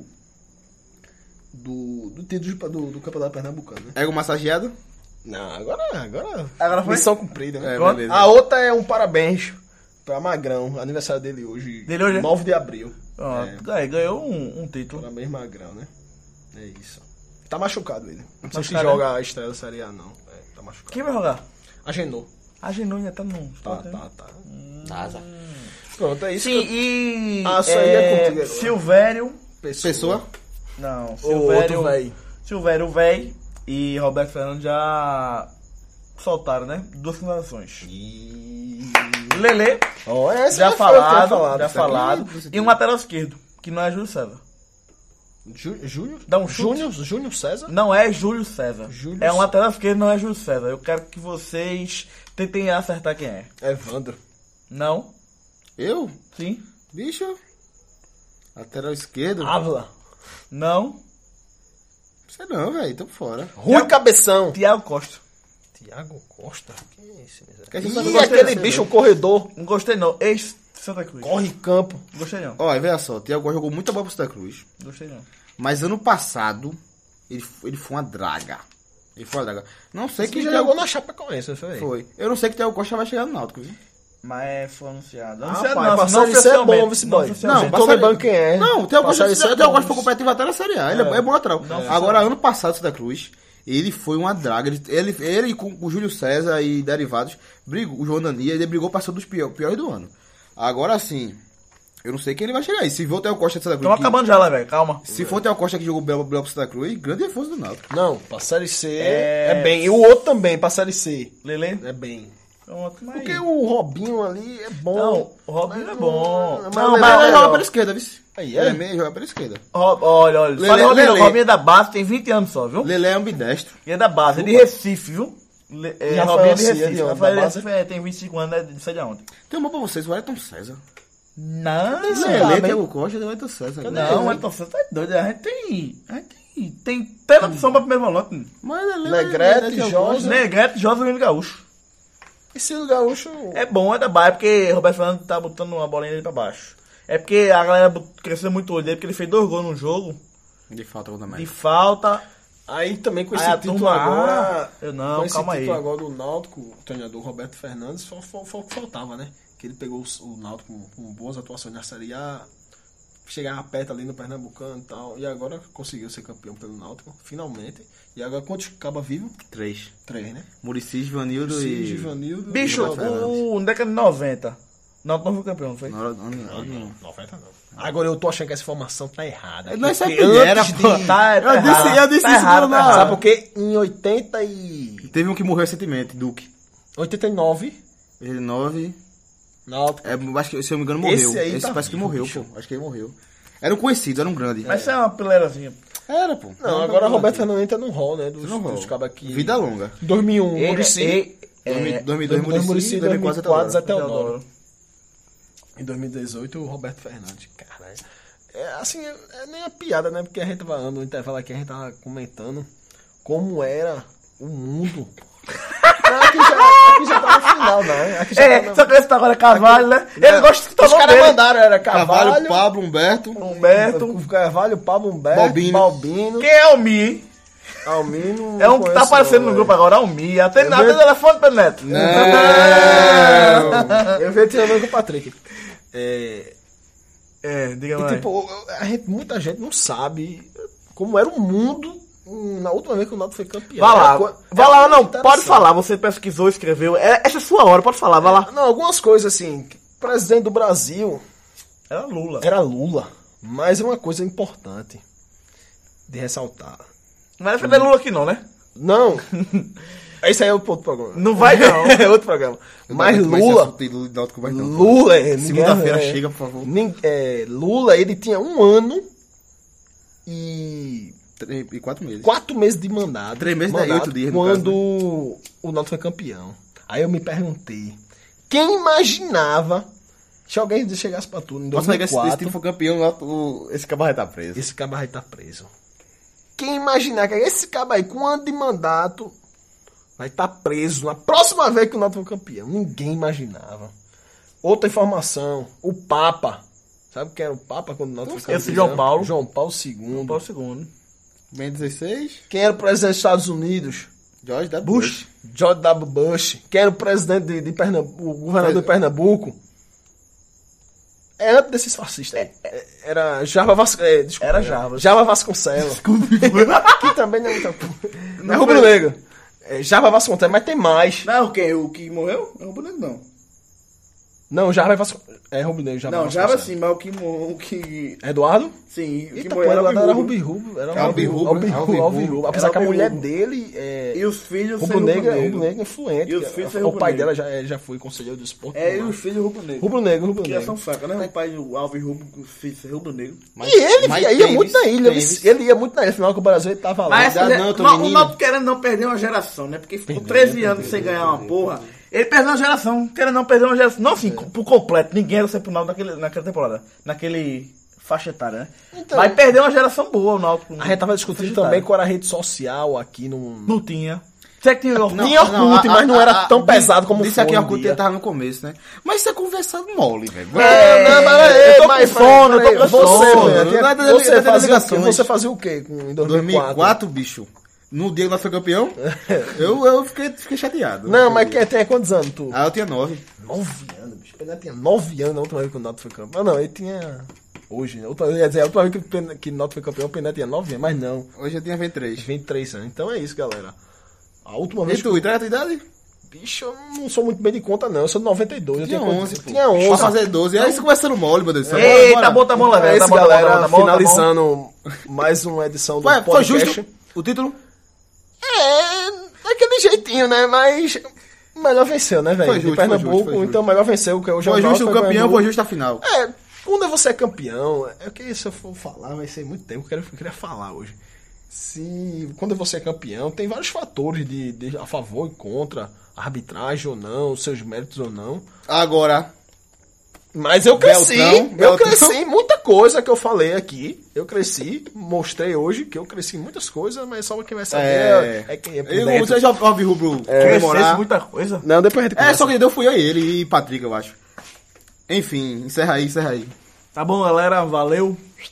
título do Campeonato Pernambucano, né? Ego massageado? Não, agora foi? missão cumprida, né? É, beleza. A outra é um parabéns pra Magrão, aniversário dele hoje. Dele hoje? 9 de abril. Pronto. Aí, ganhou um título. Parabéns, Magrão, né? É isso. Tá machucado ele. Não sei se Machucado, joga a estreia da Série A, não. Tá machucado. Quem vai jogar? Agendou. A Genou ainda tá no... Tá. Asa. Pronto, é isso. Sim, e... Isso aí é contigo agora. Silvério... Pessoa? Não, O outro véi. Silvério véi e Roberto Fernandes já soltaram, né? 2 finalizações. Lelê, Ó, essa já foi o que eu tinha falado. Isso aqui. E um lateral esquerdo, que não é Júlio César. Júnior? Dá um chute. Júnior César? Não é Júlio César. Júlio É um César. lateral esquerdo, não é Júlio César. Eu quero que vocês tentem acertar quem é. Evandro. Não? Eu? Sim? Bicho. Lateral esquerdo? Ávila. Não? Sei não, velho. Tô fora. Rui Cabeção. Tiago Costa. Tiago Costa? Quem é esse? Que a gente E não gostei aquele desse, bicho, não. o corredor, Não gostei não. Ex-Santa Cruz. corre campo. Gostei não. Olha, veja só. Tiago Costa jogou muita bola pro Santa Cruz. Gostei não. Mas ano passado, ele foi uma draga. Não sei que já jogou na Chapecoense, não foi? Foi. Eu não sei que Tiago Costa vai chegar no Náutico, viu? Mas foi anunciado. Pai, pra Série C é bom, vice boy. Não, tô lembrando quem é. Não, o Tiago Pra Costa Série C é foi bom. competitivo até na Série A. Ele é bom lateral. Agora, ano passado, Santa Cruz, ele foi uma draga. Ele com o Júlio César e derivados, o João Dania, ele brigou passando dos piores do ano. Agora, sim, eu não sei quem ele vai chegar aí. Se for o Tiago Costa de Santa Cruz... Estamos acabando já lá, velho. Calma. Se for o Tiago Costa que jogou belo pro Santa Cruz, grande reforço do Náutico. Não, pra Série C é bem. E o outro também, pra Série C. Lelê? É bem. Pronto, mas... Porque o Robinho ali é bom. Não, o Robinho é bom. Mas Não, o Mas ele Lelê, joga ó. pela esquerda, viu? Aí, é? Ele é meio joga pela esquerda. Olha. Lelê, Fala Robinho, Lelê. o Robinho é da base, tem 20 anos só, viu? Lelé é ambidestro. E é da base, é de Recife, viu? Rafael Robinho é de Cia, Recife. de onde? Rafael Da Recife tem 25 anos, não sei de onde. Tem uma pra vocês, o Ayrton César. Não, Lelé, Tiago Costa e o Ayrton César. não, mas você tá doido. A gente tem tanta opção pra primeiro volante. Mas Lelé... Negrete, Tiago Jorge. Costa. Negrete, José Menino Gaúcho. Esse do Gaúcho. É bom, é da base, porque Roberto Fernandes tá botando uma bolinha dele pra baixo. É porque a galera cresceu muito o olho dele, porque ele fez 2 gols no jogo, De falta contra a de América. falta. Aí também com Aí esse a título turma, agora. eu não, com esse calma aí. título agora do Náutico, o treinador Roberto Fernandes, só o que faltava, né? Que ele pegou o Náutico com boas atuações na Série A, chegava perto ali no Pernambucano e tal. E agora conseguiu ser campeão pelo Náutico, finalmente. E agora quantos acaba vivo? 3. 3, né? Muricy, Givanildo Sim, e... Givanildo. Bicho, Roberto Fernandes. na década de 90, não foi campeão, não foi? Não. 90 não. Agora eu tô achando que essa informação tá errada. Não, isso é Porque primeira, antes pô. de- Tá Eu disse tá isso errado, na tá hora. Sabe por quê? Em Teve um que morreu recentemente, Duque. 89, 9. Náutico. Acho que, se eu não me engano, morreu. Esse aí Esse tá parece que vivo, morreu, bicho. pô. Acho que ele morreu. Era um conhecido, era um grande. Mas isso é uma peleirazinha. Era, pô. Não, agora Roberto Fernandes entra no hall, né? Dos cabas aqui. Vida longa. 2001, Muricy. 2002, Muricy, 2004, Zé Teodoro. Teodoro. Em 2018, o Roberto Fernandes. Caralho. Assim, é nem a piada, né? Porque a gente tava no intervalo aqui, a gente tava comentando como era o mundo. Não, aqui já tá no final, né? Aqui já tá no... Só que esse agora é Carvalho, né? Ele gosta de escutar Os o nome caras dele. mandaram, era Carvalho, Pablo, Humberto. Humberto. Carvalho, Pablo, Humberto, Balbino. Quem é o Mi? Almino. É um que tá aparecendo no grupo agora, o Mi. Até telefone pra Neto. Não. Eu vi tirando com o Patrick. Diga E, mais. tipo, muita gente não sabe como era o mundo na última vez que o Náutico foi campeão. Vai lá, não, pode falar. Você pesquisou, escreveu. Essa é sua hora, pode falar, vai lá. Não, algumas coisas assim. O presidente do Brasil Era Lula. era Lula. Mas é uma coisa importante de ressaltar. Não vai defender Lula aqui não, né? Não. Esse aí é outro programa. Não vai não. É outro programa. Mas Lula. Segunda-feira chega, por favor. Lula, ele tinha 1 ano e 4 meses. 4 meses de mandato. 3 meses e 8 dias, no quando caso, né? o Náutico foi campeão. Aí eu me perguntei, quem imaginava se alguém chegasse pra tudo em Posso negar que 2004, esse time for campeão, esse cabaré tá preso. esse cabo vai estar preso. Quem imaginar que esse cabo aí, com 1 ano de mandato, vai estar preso na próxima vez que o Náutico for campeão? Ninguém imaginava. Outra informação, o Papa. Sabe quem era o Papa quando o Náutico foi campeão? Esse João Paulo. João Paulo II. Paulo II. Bem 16, Quem era o presidente dos Estados Unidos? George W. Bush. George W. Bush. Quem era o presidente de Pernambuco, o governador de Pernambuco? É antes desses fascistas aí. Era Java Vasconcelos. Era Java. Java Vasconcelos. Que também não é muita... É rubro-negro. Java Vasconcelos, mas tem mais. Não, quem? O que morreu? Não, o bonito não. Não, Java Vasconcelos. É rubro-negro, Java Não, Vasconcelos. Java sim, mas o que... Eduardo? Sim, o que Eita, morreu pô, era era o Rubirrubo. Era Alvirrubro. Alvirrubro. Apesar Era que a mulher Alvirrubro. dele E os filhos sem rubro-negro rubro-negro. é influente. E os filhos sem O pai rubro-negro. dela já foi conselheiro do esporte. E os filhos rubro-negro. Rubro-negro. Criação fraca, né? O pai do Alves Rubro, os filhos rubro-negro. E ele ia muito na ilha. Ele ia muito na ilha. Afinal, que o Brasil ele tava lá. Mas não, tô o menino. Náutico querendo não perder uma geração, né? Porque ficou 13 anos sem ganhar uma porra. Ele perdeu uma geração, querendo não perder uma geração. Não assim, por completo. Ninguém era sempre o Náutico naquela temporada. Naquele faixa etária, né? Então, Mas perdeu uma geração boa o Náutico. A gente tava discutindo também qual era a rede social aqui no... Não tinha. Você que tinha Tinha Orkut, mas não era tão pesado como Disse foi aqui um a Orkut dia. tava no começo, né? Mas isso é conversado mole, velho. Eu tô com sono, eu tô com sono. Você fazia o quê em 2004? 2004, bicho. No dia que nós foi campeão, eu fiquei chateado. Não, mas tem quantos anos tu? Ah, eu tinha 9. 9 anos, bicho. Ele tinha 9 anos na última vez que o Náutico foi campeão. Não, ele tinha... Hoje, né? A última vez que o Náutico foi campeão, o Pené tinha 9 anos, mas não. Hoje eu tinha 23. 23 anos. Então é isso, galera. A última vez E tu, entrega a tua idade? Bicho, eu não sou muito bem de conta, não. Eu sou de 92. Tinha eu tinha 11, pô. Tinha 11. Pra fazer 12. Aí você conversando mole, meu Deus do céu. Ei, Bora. tá bom, É Level. isso, Tá bom, galera. tá bom. Finalizando mais uma edição do Ué, foi podcast. justo o título? Daquele jeitinho, né? Mas melhor venceu, né, velho? Foi justo, De Pernambuco, foi justo. então melhor venceu que o João Foi Paulo, justo o campeão, Pernambuco. foi justo a final. Quando você é campeão, é que se eu for falar vai ser muito tempo, eu queria falar hoje. Quando você é campeão, tem vários fatores a favor e contra, arbitragem ou não, seus méritos ou não. Agora, Mas eu cresci, Beltrão. cresci em muita coisa que eu falei aqui. Eu cresci, mostrei hoje que eu cresci em muitas coisas, mas só quem vai saber é quem é por dentro. você já ouviu o Rubro Crescesse comemorar? muita coisa. Não, depois a gente conversa. Só quem deu fui eu e ele e Patrick, eu acho. Enfim, encerra aí. Tá bom, galera. Valeu.